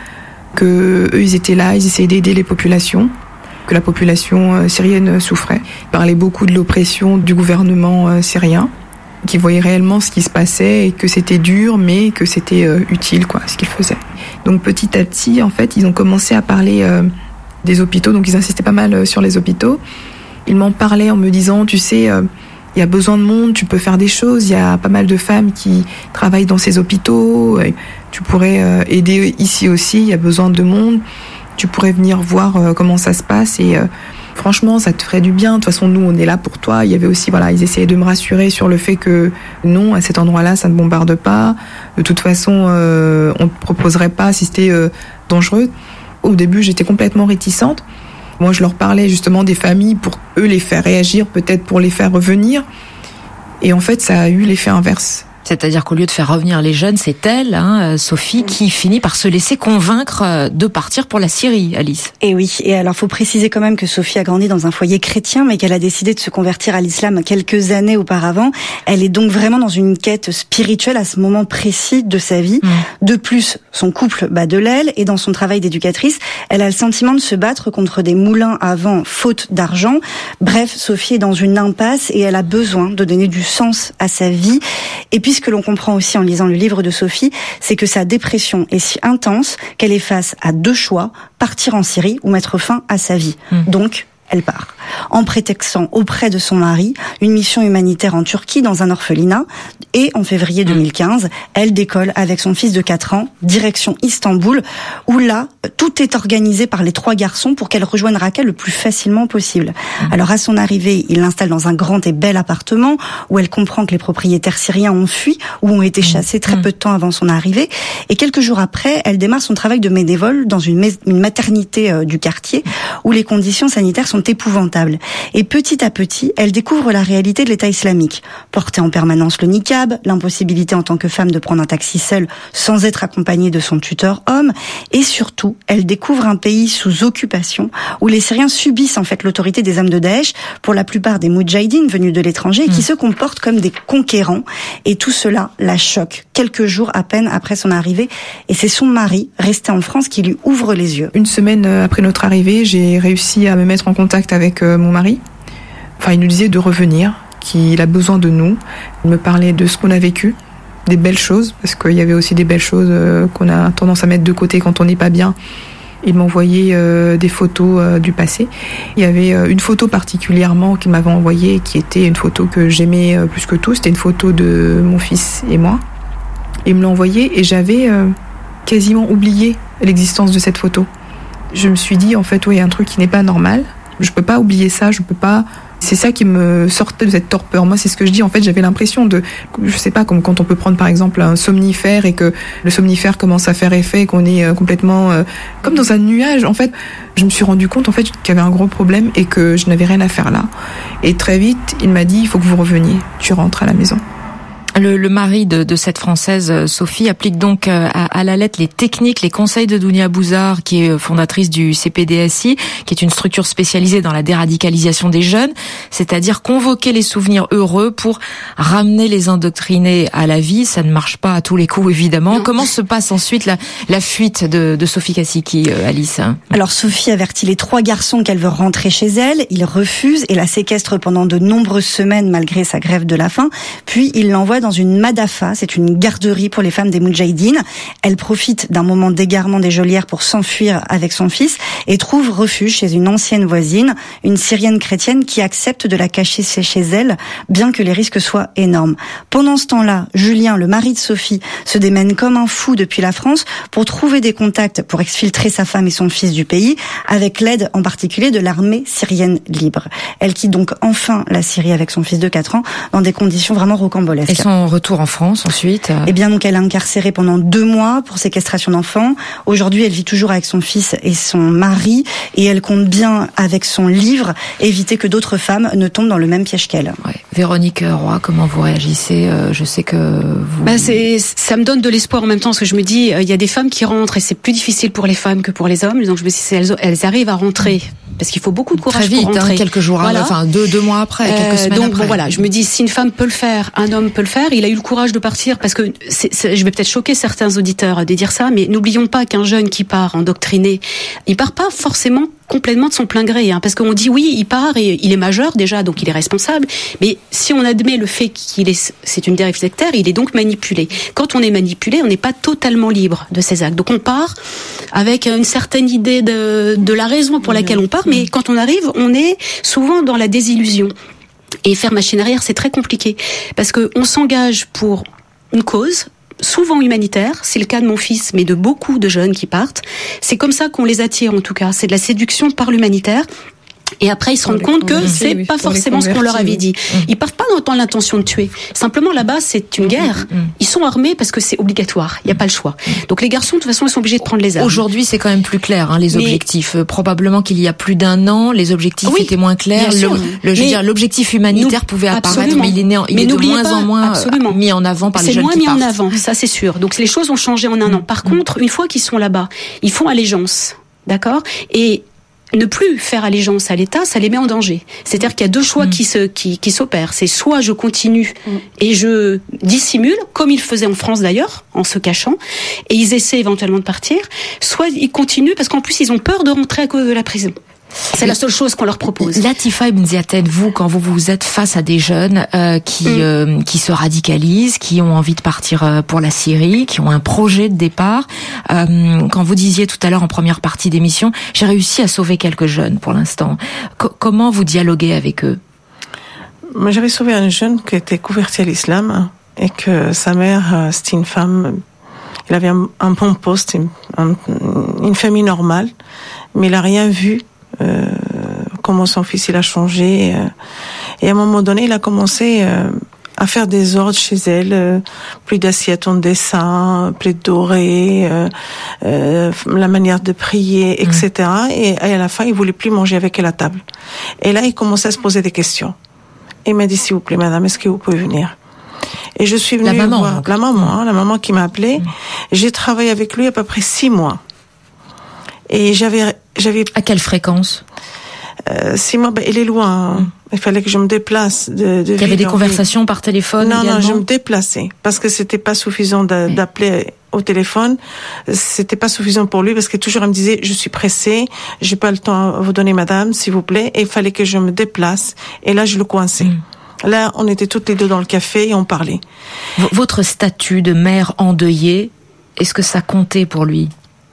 que eux ils étaient là, ils essayaient d'aider les populations, que la population syrienne souffrait. Ils parlaient beaucoup de l'oppression du gouvernement syrien, qui voyaient réellement ce qui se passait et que c'était dur mais que c'était euh, utile quoi ce qu'ils faisaient. Donc petit à petit en fait ils ont commencé à parler euh, des hôpitaux, donc ils insistaient pas mal euh, sur les hôpitaux. Ils m'en parlaient en me disant tu sais il euh, y a besoin de monde, tu peux faire des choses, il y a pas mal de femmes qui travaillent dans ces hôpitaux, euh, tu pourrais euh, aider ici aussi, il y a besoin de monde, tu pourrais venir voir euh, comment ça se passe et euh, franchement, ça te ferait du bien. De toute façon, nous, on est là pour toi. Il y avait aussi, voilà, ils essayaient de me rassurer sur le fait que non, à cet endroit-là, ça ne bombarde pas. De toute façon, euh, on ne te proposerait pas si c'était euh, dangereux. Au début, j'étais complètement réticente. Moi, je leur parlais justement des familles pour eux les faire réagir, peut-être pour les faire revenir. Et en fait, ça a eu l'effet inverse. C'est-à-dire qu'au lieu de faire revenir les jeunes, c'est elle, hein, Sophie, qui finit par se laisser convaincre de partir pour la Syrie, Alice. Et oui, et alors faut préciser quand même que Sophie a grandi dans un foyer chrétien, mais qu'elle a décidé de se convertir à l'islam quelques années auparavant. Elle est donc vraiment dans une quête spirituelle à ce moment précis de sa vie. Mmh. De plus, son couple bat de l'aile, et dans son travail d'éducatrice, elle a le sentiment de se battre contre des moulins à vent faute d'argent. Bref, Sophie est dans une impasse et elle a besoin de donner du sens à sa vie. Et puis ce que l'on comprend aussi en lisant le livre de Sophie, c'est que sa dépression est si intense qu'elle est face à deux choix, partir en Syrie ou mettre fin à sa vie. Mmh. Donc, elle part, en prétextant auprès de son mari une mission humanitaire en Turquie dans un orphelinat. Et en février deux mille quinze, elle décolle avec son fils de quatre ans, direction Istanbul, où là, tout est organisé par les trois garçons pour qu'elle rejoigne Raqqa le plus facilement possible. Alors à son arrivée, il l'installe dans un grand et bel appartement où elle comprend que les propriétaires syriens ont fui ou ont été chassés très peu de temps avant son arrivée. Et quelques jours après, elle démarre son travail de bénévole dans une, une maternité euh, du quartier où les conditions sanitaires sont épouvantables. Et petit à petit, elle découvre la réalité de l'État islamique. Porter en permanence le niqab, l'impossibilité en tant que femme de prendre un taxi seule sans être accompagnée de son tuteur homme, et surtout, elle découvre un pays sous occupation où les Syriens subissent en fait l'autorité des hommes de Daesh, pour la plupart des moudjahidines venus de l'étranger, mmh. qui se comportent comme des conquérants. Et tout cela la choque quelques jours à peine après son arrivée. Et c'est son mari, resté en France, qui lui ouvre les yeux. Une semaine après notre arrivée, j'ai réussi à me mettre en contact avec mon mari. Enfin, il nous disait de revenir, qu'il a besoin de nous. Il me parlait de ce qu'on a vécu, des belles choses, parce qu'il y avait aussi des belles choses euh, qu'on a tendance à mettre de côté quand on n'est pas bien. Il m'envoyait euh, des photos euh, du passé. Il y avait euh, une photo particulièrement qu'il m'avait envoyée, qui était une photo que j'aimais euh, plus que tout. C'était une photo de mon fils et moi. Il me l'a envoyée et j'avais euh, quasiment oublié l'existence de cette photo. Je me suis dit, en fait, oui, il y a un truc qui n'est pas normal. Je peux pas oublier ça, je peux pas... C'est ça qui me sortait de cette torpeur. Moi, c'est ce que je dis. En fait, j'avais l'impression de, je sais pas, comme quand on peut prendre par exemple un somnifère et que le somnifère commence à faire effet et qu'on est complètement euh, comme dans un nuage. En fait, je me suis rendu compte en fait qu'il y avait un gros problème et que je n'avais rien à faire là. Et très vite, il m'a dit, il faut que vous reveniez. Tu rentres à la maison. Le, le mari de, de cette Française, Sophie, applique donc à, à la lettre les techniques, les conseils de Dounia Bouzard, qui est fondatrice du C P D S I, qui est une structure spécialisée dans la déradicalisation des jeunes, c'est-à-dire convoquer les souvenirs heureux pour ramener les endoctrinés à la vie. Ça ne marche pas à tous les coups, évidemment. Non. Comment se passe ensuite la, la fuite de, de Sophie Kassiki, Alice? Alors, Sophie avertit les trois garçons qu'elle veut rentrer chez elle. Ils refusent et la séquestrent pendant de nombreuses semaines malgré sa grève de la faim. Puis, ils l'envoient dans une Madafa, c'est une garderie pour les femmes des Moudjahidines. Elle profite d'un moment d'égarement des geôlières pour s'enfuir avec son fils et trouve refuge chez une ancienne voisine, une Syrienne chrétienne qui accepte de la cacher chez elle, bien que les risques soient énormes. Pendant ce temps-là, Julien, le mari de Sophie, se démène comme un fou depuis la France pour trouver des contacts pour exfiltrer sa femme et son fils du pays, avec l'aide en particulier de l'armée syrienne libre. Elle quitte donc enfin la Syrie avec son fils de quatre ans dans des conditions vraiment rocambolesques. Et son retour en France ensuite? Eh bien, donc elle est incarcérée pendant deux mois pour séquestration d'enfants. Aujourd'hui, elle vit toujours avec son fils et son mari et elle compte bien, avec son livre, éviter que d'autres femmes ne tombent dans le même piège qu'elle. Ouais. Véronique Roy, comment vous réagissez? Je sais que vous... Bah c'est, ça me donne de l'espoir en même temps, parce que je me dis, il y a des femmes qui rentrent et c'est plus difficile pour les femmes que pour les hommes. Donc je me dis, si elles, elles arrivent à rentrer, parce qu'il faut beaucoup de courage très vite, pour rentrer. Hein, quelques jours, voilà. Enfin deux deux mois après, euh, quelques semaines donc, après. Donc bon, voilà, je me dis, si une femme peut le faire, un homme peut le faire. Il a eu le courage de partir, parce que c'est, c'est, je vais peut-être choquer certains auditeurs de dire ça, mais n'oublions pas qu'un jeune qui part endoctriné, il part pas forcément complètement de son plein gré, hein, parce qu'on dit oui, il part et il est majeur déjà, donc il est responsable. Mais si on admet le fait qu'il est, c'est une dérive sectaire, il est donc manipulé. Quand on est manipulé, on n'est pas totalement libre de ses actes. Donc on part avec une certaine idée de, de la raison pour laquelle on part, mais quand on arrive, on est souvent dans la désillusion. Et faire machine arrière, c'est très compliqué, parce que on s'engage pour une cause, souvent humanitaire, c'est le cas de mon fils, mais de beaucoup de jeunes qui partent. C'est comme ça qu'on les attire, en tout cas. C'est de la séduction par l'humanitaire. Et après, ils se rendent compte que c'est oui, pas forcément ce qu'on leur avait dit. Mmh. Ils partent pas dans l'intention de tuer. Simplement, là-bas, c'est une guerre. Mmh. Ils sont armés parce que c'est obligatoire. Il n'y a pas le choix. Donc, les garçons, de toute façon, ils sont obligés de prendre les armes. Aujourd'hui, c'est quand même plus clair, hein, les objectifs. Mais... Probablement qu'il y a plus d'un an, les objectifs oui, étaient moins clairs. Le, le, je veux dire, l'objectif humanitaire nous, pouvait apparaître, absolument. mais il est, né, il mais est de moins pas, en moins absolument. mis en avant par les jeunes qui partent. C'est moins mis en avant, ça c'est sûr. Donc, les choses ont changé en un mmh. an. Par mmh. contre, une fois qu'ils sont là-bas, ils font allégeance. D'accord ? Et ne plus faire allégeance à l'État, ça les met en danger. C'est-à-dire qu'il y a deux choix mmh. qui se qui, qui s'opèrent. C'est soit je continue mmh. et je dissimule, comme ils faisaient en France d'ailleurs, en se cachant, et ils essaient éventuellement de partir, soit ils continuent parce qu'en plus ils ont peur de rentrer à cause de la prison. C'est la seule chose qu'on leur propose. Latifa Ibn Ziated, vous, quand vous vous êtes face à des jeunes euh, qui mmh. euh, qui se radicalisent, qui ont envie de partir euh, pour la Syrie, qui ont un projet de départ, euh, quand vous disiez tout à l'heure en première partie d'émission, j'ai réussi à sauver quelques jeunes pour l'instant. Co- comment vous dialoguez avec eux? Moi, j'avais sauvé un jeune qui était converti à l'islam et que sa mère, c'était une femme. Il avait un, un bon poste, une, un, une famille normale, mais il a rien vu. Euh, comment son fils il a changé euh, et à un moment donné il a commencé euh, à faire des ordres chez elle, euh, plus d'assiettes en dessin, plus de doré, euh, euh, la manière de prier, et cetera. Mmh. Et, et à la fin il voulait plus manger avec elle à table. Et là il commençait à se poser des questions. Et il m'a dit s'il vous plaît madame, est-ce que vous pouvez venir? Et je suis venue la maman, voir la maman, hein, la maman qui m'a appelée. Mmh. J'ai travaillé avec lui à peu près six mois. Et j'avais, j'avais. À quelle fréquence? Euh, six mois, ben, il est loin. Mmh. Il fallait que je me déplace. De, de il y avait des conversations ville. Par téléphone? Non, également? non, je me déplaçais parce que c'était pas suffisant de, mmh. d'appeler au téléphone. C'était pas suffisant pour lui parce que toujours il me disait je suis pressée, j'ai pas le temps à vous donner madame, s'il vous plaît. Et il fallait que je me déplace. Et là, je le coinçais. Mmh. Là, on était toutes les deux dans le café et on parlait. V- votre statut de mère endeuillée, est-ce que ça comptait pour lui?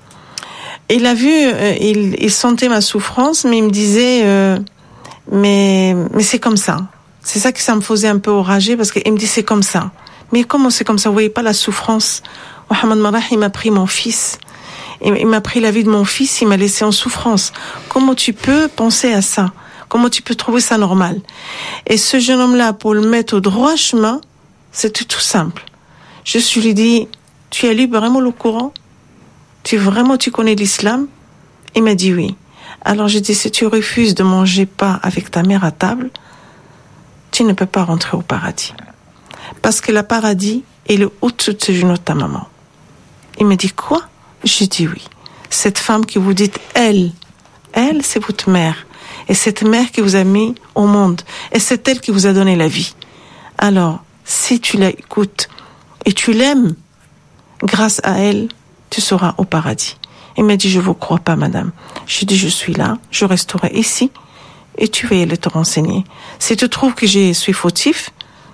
Il a vu, euh, il, il sentait ma souffrance, mais il me disait, euh, mais, mais c'est comme ça. C'est ça que ça me faisait un peu enrager, parce qu'il me dit c'est comme ça. Mais comment c'est comme ça? Vous voyez pas la souffrance? Mohamed Marah, il m'a pris mon fils. Il, il m'a pris la vie de mon fils, il m'a laissé en souffrance. Comment tu peux penser à ça? Comment tu peux trouver ça normal? Et ce jeune homme-là, pour le mettre au droit chemin, c'était tout simple. Je lui ai dit, tu as lu vraiment le Coran? Tu vraiment, tu connais l'islam? Il m'a dit oui. Alors j'ai dit, si tu refuses de manger pas avec ta mère à table, tu ne peux pas rentrer au paradis. Parce que le paradis est le au-dessus de genoux de ta maman. Il m'a dit quoi? J'ai dit oui. Cette femme que vous dites, elle, elle, c'est votre mère. Et cette mère qui vous a mis au monde. Et c'est elle qui vous a donné la vie. Alors, si tu l'écoutes et tu l'aimes, grâce à elle, tu seras au paradis. Il m'a dit, je vous crois pas, madame. J'ai dit, je suis là, je resterai ici, et tu vas y aller te renseigner. Si tu trouves que je suis fautif,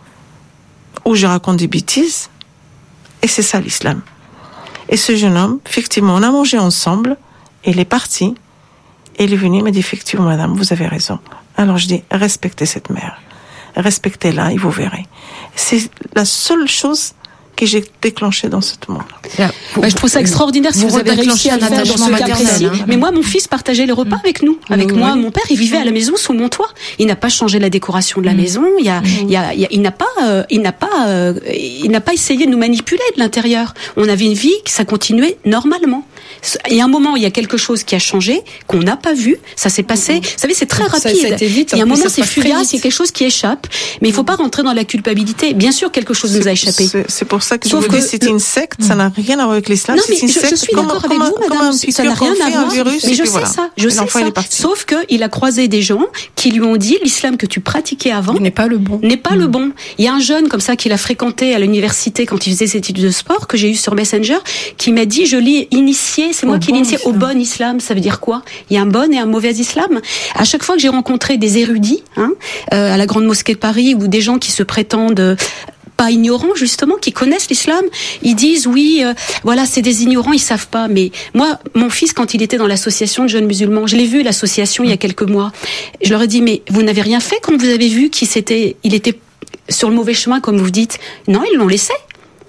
ou je raconte des bêtises, et c'est ça l'islam. Et ce jeune homme, effectivement, on a mangé ensemble, et il est parti, et il est venu, il m'a dit, effectivement, madame, vous avez raison. Alors je dis, respectez cette mère. Respectez-la, et vous verrez. C'est la seule chose que j'ai déclenché dans ce monde. Bah, je trouve ça extraordinaire si vous, vous avez réussi à le faire dans ce cas précis. Hein. Mais moi, mon fils partageait les repas mmh. avec nous. Avec mmh. moi, mon père, il vivait à la maison sous mon toit. Il n'a pas changé la décoration de la mmh. maison. Il y a, mmh. il y a, il, y a, il n'a pas, euh, il n'a pas, euh, il n'a pas essayé de nous manipuler de l'intérieur. On avait une vie, ça continuait normalement. Il y a un moment, il y a quelque chose qui a changé, qu'on n'a pas vu. Ça s'est passé. Mmh. Vous savez, c'est très rapide. Ça, ça vite, il y a un moment, c'est fugace, il y a quelque chose qui échappe. Mais il faut pas rentrer dans la culpabilité. Bien sûr, quelque chose nous a échappé. C'est, c'est pour ça que Sauf je vous que dis, c'est le... une secte. Ça n'a rien à voir avec l'islam. Non, mais c'est une je, secte. je suis d'accord avec vous, madame. Ça n'a rien à voir. Virus, mais je sais voilà. ça. Je sais ça. Sauf que il a croisé des gens qui lui ont dit l'islam que tu pratiquais avant n'est pas le bon. N'est pas mmh. le bon. Il y a un jeune comme ça qu'il a fréquenté à l'université quand il faisait ses études de sport que j'ai eu sur Messenger qui m'a dit je l'ai initié. C'est moi qui l'ai initié au bon islam. Ça veut dire quoi? Il y a un bon et un mauvais islam. À chaque fois que j'ai rencontré des érudits hein, euh, à la Grande Mosquée de Paris ou des gens qui se prétendent euh, pas ignorants justement, qui connaissent l'islam, ils disent oui, euh, voilà, c'est des ignorants, ils savent pas. Mais moi, mon fils, quand il était dans l'association de jeunes musulmans, je l'ai vu l'association il y a quelques mois. Je leur ai dit mais vous n'avez rien fait quand vous avez vu qu'il s'était, il était sur le mauvais chemin comme vous dites. Non, ils l'ont laissé.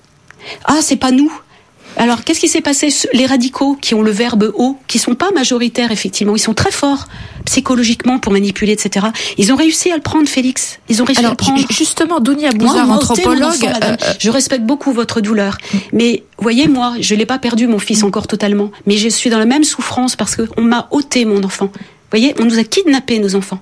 Ah, c'est pas nous. Alors, qu'est-ce qui s'est passé? Les radicaux qui ont le verbe haut, qui sont pas majoritaires, effectivement, ils sont très forts psychologiquement pour manipuler, et cetera. Ils ont réussi à le prendre, Félix. Ils ont réussi Alors, à le prendre. Justement, Dounia Bouzar, moi, anthropologue. Enfant, euh, je respecte beaucoup votre douleur. Mais, voyez, moi, je l'ai pas perdu, mon fils, encore totalement. Mais je suis dans la même souffrance parce que on m'a ôté mon enfant. Voyez, on nous a kidnappé nos enfants.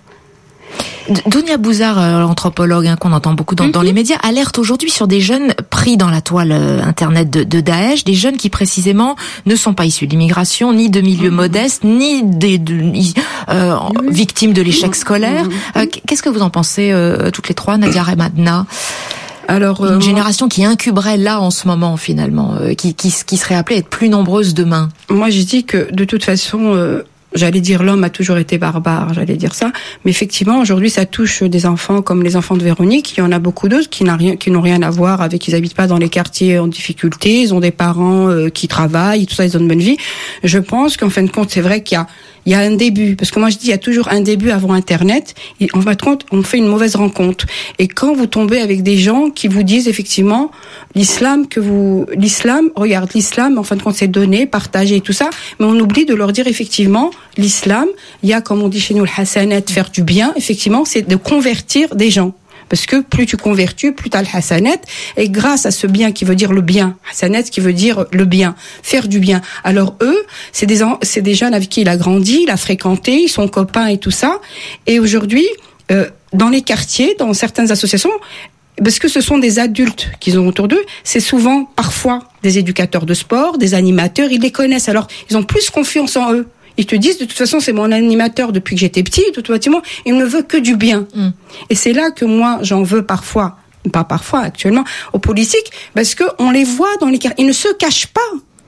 Dounia Bouzar, l'anthropologue hein, qu'on entend beaucoup dans, mm-hmm. dans les médias, alerte aujourd'hui sur des jeunes pris dans la toile euh, internet de, de Daesh, des jeunes qui précisément ne sont pas issus de l'immigration, ni de milieux mm-hmm. modestes, ni des de, euh, oui. victimes de l'échec mm-hmm. scolaire. Euh, qu'est-ce que vous en pensez euh, toutes les trois, Nadia et Madna? Alors, euh, une génération qui incuberait là en ce moment finalement, euh, qui, qui, qui serait appelée à être plus nombreuse demain. Moi, je dis que de toute façon. Euh J'allais dire l'homme a toujours été barbare, j'allais dire ça. Mais effectivement, aujourd'hui, ça touche des enfants comme les enfants de Véronique. Il y en a beaucoup d'autres qui n'ont rien, qui n'ont rien à voir avec, ils habitent pas dans les quartiers en difficulté, ils ont des parents euh, qui travaillent, tout ça, ils ont une bonne vie. Je pense qu'en fin de compte, c'est vrai qu'il y a, il y a un début. Parce que moi, je dis, il y a toujours un début avant Internet. Et en fin de compte, on fait une mauvaise rencontre. Et quand vous tombez avec des gens qui vous disent effectivement, l'islam que vous, l'islam, regarde, l'islam, en fin de compte, c'est donné, partagé et tout ça. Mais on oublie de leur dire effectivement, l'islam, il y a, comme on dit chez nous, le hasanat, faire du bien, effectivement, c'est de convertir des gens. Parce que plus tu convertis, plus tu as le hasanat, et grâce à ce bien qui veut dire le bien, hasanat qui veut dire le bien, faire du bien. Alors eux, c'est des, c'est des jeunes avec qui il a grandi, il a fréquenté, ils sont copains et tout ça. Et aujourd'hui, euh, dans les quartiers, dans certaines associations, parce que ce sont des adultes qu'ils ont autour d'eux, c'est souvent, parfois, des éducateurs de sport, des animateurs, ils les connaissent, alors ils ont plus confiance en eux. Ils te disent, de toute façon, c'est mon animateur depuis que j'étais petit, de toute façon, il ne veut que du bien. Mm. Et c'est là que moi, j'en veux parfois, pas parfois, actuellement, aux politiques, parce que on les voit dans les quartiers, ils ne se cachent pas.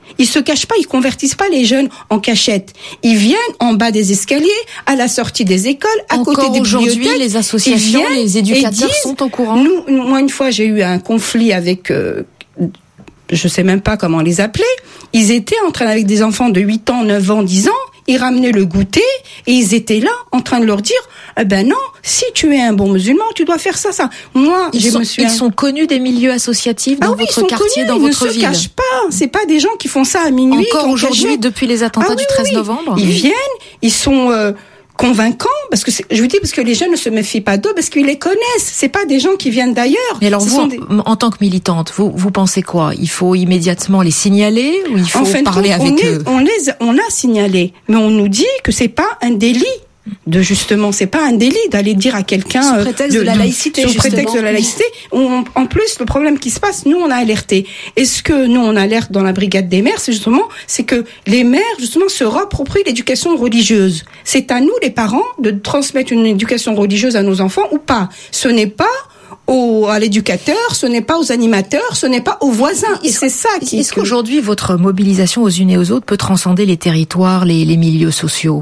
Ils se cachent pas, ils convertissent pas les jeunes en cachette. Ils viennent en bas des escaliers, à la sortie des écoles, à Encore côté des aujourd'hui, bibliothèques. les associations, les éducateurs disent, sont au courant. Nous, moi, une fois, j'ai eu un conflit avec, euh, je sais même pas comment les appeler. Ils étaient en train, avec des enfants de huit ans, neuf ans, dix ans, ils ramenaient le goûter et ils étaient là en train de leur dire eh ben non, si tu es un bon musulman, tu dois faire ça, ça. Moi, ils, je sont, me suis ils sont connus des milieux associatifs dans ah oui, votre quartier, connus, dans votre ville. Ils ne se cachent pas. C'est pas des gens qui font ça à minuit. Encore aujourd'hui, depuis les attentats ah, oui, du treize oui. novembre. Ils viennent, ils sont euh, convaincants parce que c'est, je vous dis parce que les jeunes ne se méfient pas d'eux parce qu'ils les connaissent. C'est pas des gens qui viennent d'ailleurs. Mais alors Ce vous, sont des... en tant que militante, vous vous pensez quoi? Il faut immédiatement les signaler ou il faut en fin parler de compte, avec on eux? est, on les, on a signalé, mais on nous dit que c'est pas un délit. De justement, c'est pas un délit d'aller dire à quelqu'un sous prétexte de, de la laïcité. Sous justement. prétexte de la laïcité. On, en plus, le problème qui se passe, nous on a alerté. Et ce que nous on alerte dans la brigade des mères, c'est justement, c'est que les mères justement se réapproprient l'éducation religieuse. C'est à nous les parents de transmettre une éducation religieuse à nos enfants ou pas. Ce n'est pas Au, à l'éducateur, ce n'est pas aux animateurs, ce n'est pas aux voisins. Et c'est ça qui. Est-ce qu'aujourd'hui votre mobilisation aux unes et aux autres peut transcender les territoires, les, les milieux sociaux?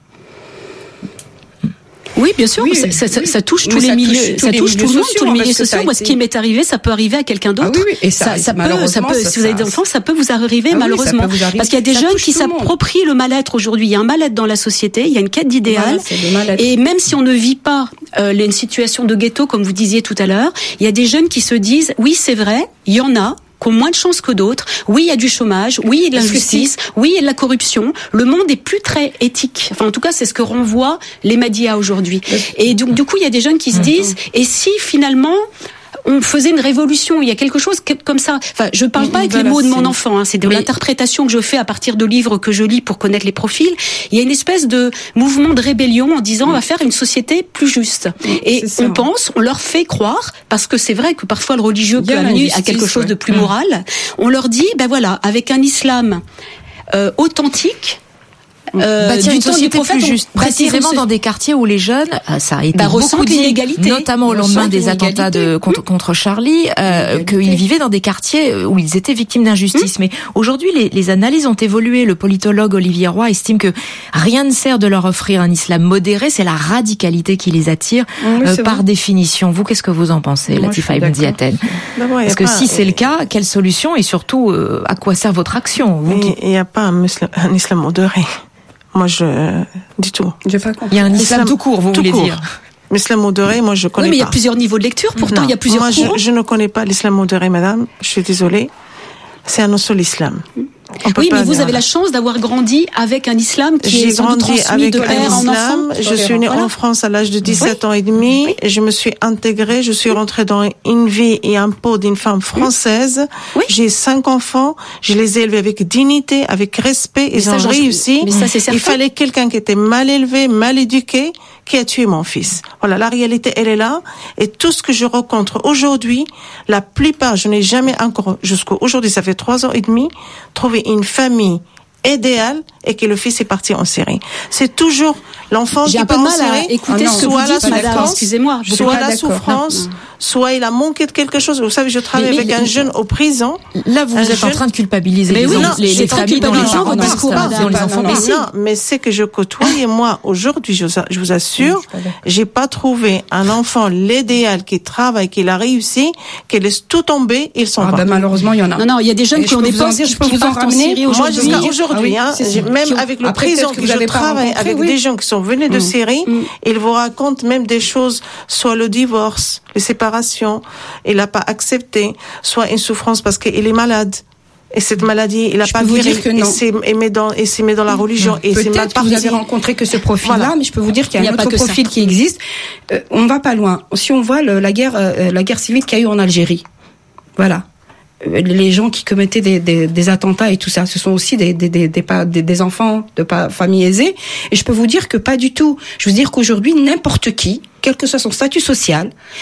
Oui, bien sûr, oui, ça, ça, ça, oui. ça touche tous Mais les ça milieux, touche ça tous touche les tout le monde, sociaux, tous les milieux parce que sociaux. ça a Moi, ce été- qui m'est arrivé, ça peut arriver à quelqu'un d'autre. Ah oui, oui, et ça, ça peut, ça malheureusement, peut, ça, si vous avez des ça- enfants, ça peut vous arriver Ah oui, malheureusement, ça peut vous arriver. parce qu'il y a des Ça jeunes touche qui tout le monde. s'approprient le mal-être aujourd'hui. Il y a un mal-être dans la société, il y a une quête d'idéal, Voilà, c'est le mal-être. et même si on ne vit pas euh, une situation de ghetto comme vous disiez tout à l'heure, il y a des jeunes qui se disent, oui, c'est vrai, il y en a qui ont moins de chances que d'autres. Oui, il y a du chômage. Oui, il y a de Parce que l'injustice. Oui, il y a de la corruption. Le monde est plus très éthique. Enfin, en tout cas, c'est ce que renvoient les médias aujourd'hui. Et donc, du coup, il y a des jeunes qui se disent, et si finalement on faisait une révolution, il y a quelque chose que- comme ça. Enfin, je parle pas avec Voilà, les mots de mon c'est- enfant, hein, c'est de Mais- l'interprétation que je fais à partir de livres que je lis pour connaître les profils. Il y a une espèce de mouvement de rébellion en disant on va faire une société plus juste. Et c'est ça. on pense, on leur fait croire, parce que c'est vrai que parfois le religieux Il y peut a amener à l'injustice, quelque chose ouais. de plus moral. On leur dit, ben voilà, avec un islam euh, authentique, euh, Bâtir du une temps du société prophète, plus on- juste, bâtir une précisément so- dans des quartiers où les jeunes, euh, ça a été Bah, beaucoup ressentent dit, l'inégalité. notamment au lendemain Ressentent des attentats de, l'inégalité. contre, contre Charlie, euh, L'inégalité. qu'ils vivaient dans des quartiers où ils étaient victimes d'injustice. Mais aujourd'hui, les, les analyses ont évolué. Le politologue Olivier Roy estime que rien ne sert de leur offrir un islam modéré, c'est la radicalité qui les attire Oui, euh, c'est par vrai. définition. Vous, qu'est-ce que vous en pensez, Moi, Latifa je suis Ibn d'accord. Ziaten? D'abord, il y a Parce que pas- si c'est le cas, quelle solution et surtout euh, à quoi sert votre action, vous qui- Il n'y a pas un, muslim, un islam modéré. Moi, je du tout. J'ai pas compris. Il y a un islam Islam tout court, vous tout voulez court. dire? L'islam modéré, moi, je connais Oui, mais il y a pas. plusieurs niveaux de lecture. Pourtant, Non. il y a plusieurs Moi, courants. je, je ne connais pas l'islam modéré, madame. Je suis désolée. C'est un seul islam. On peut Oui, pas mais vous dire- avez la chance d'avoir grandi avec un islam qui J'ai est sans doute grandi transmis avec de un père en islam. enfant. Je suis née Voilà. en France à l'âge de dix-sept ans et demi. Et je me suis intégrée. Je suis rentrée dans une vie et un pot d'une femme française. Oui. J'ai cinq enfants. Je les ai élevés avec dignité, avec respect. Ils ça, ont j'en- réussi. mais ça, c'est certain. Il fallait quelqu'un qui était mal élevé, mal éduqué, qui a tué mon fils. Voilà, la réalité, elle est là. Et tout ce que je rencontre aujourd'hui, la plupart, je n'ai jamais encore, jusqu'à aujourd'hui, ça fait trois ans et demi, trouvé une famille idéal et que le fils est parti en Syrie. C'est toujours l'enfant J'ai qui un peu part de en mal à Syrie, écouter Ah ce que soit vous la dites, madame. souffrance, Excusez-moi. je suis soit pas la d'accord. souffrance, soit il a manqué de quelque chose. Vous savez, je travaille Mais- avec mais- un jeune au prison. Là, vous Un êtes en jeune- train de culpabiliser Mais les, oui, en- non, les, c'est les pas familles dont les culpabilisant, parents votre baissent, discours, dont madame. les enfants Non, baissent. Non, mais c'est que je côtoie et moi, aujourd'hui, je, je vous assure, j'ai pas trouvé un enfant l'idéal qui travaille, qui l'a réussi, qui laisse tout tomber, ils s'en Ah, vont. ben, malheureusement, il y en a. Non, non, il y a des jeunes Et qui je ont peux des vous en postes dire, je peux qui vous en partent en ramener. Syrie Moi, aujourd'hui. jusqu'à aujourd'hui, Ah oui, hein, c'est- j'ai- même qui ont- avec le après, prison peut-être que que vous je avez pas travaille, rencontré, avec oui. des gens qui sont venus de Syrie, ils vous racontent même des choses, soit le divorce, les séparations, il n'a pas accepté, soit une souffrance parce qu'il est malade. Et cette maladie, il n'a Je pas peux vous guéri. dire que Et non. c'est aimé dans, et c'est mis dans la religion. Et c'est mal Peut-être que vous parti. avez rencontré que ce profil-là, Voilà. mais je peux vous dire qu'il y Il a n'y un a autre pas que ça. profil qui existe. Euh, on va pas loin. Si on voit le- la guerre, euh, la guerre civile qu'il y a eu en Algérie, voilà. Euh, Les gens qui commettaient des, des, des attentats et tout ça, ce sont aussi des, des, des, des, pas- des, des enfants de pas, familles aisées. Et je peux vous dire que pas du tout. Je veux dire qu'aujourd'hui, n'importe qui, quel que soit son statut social,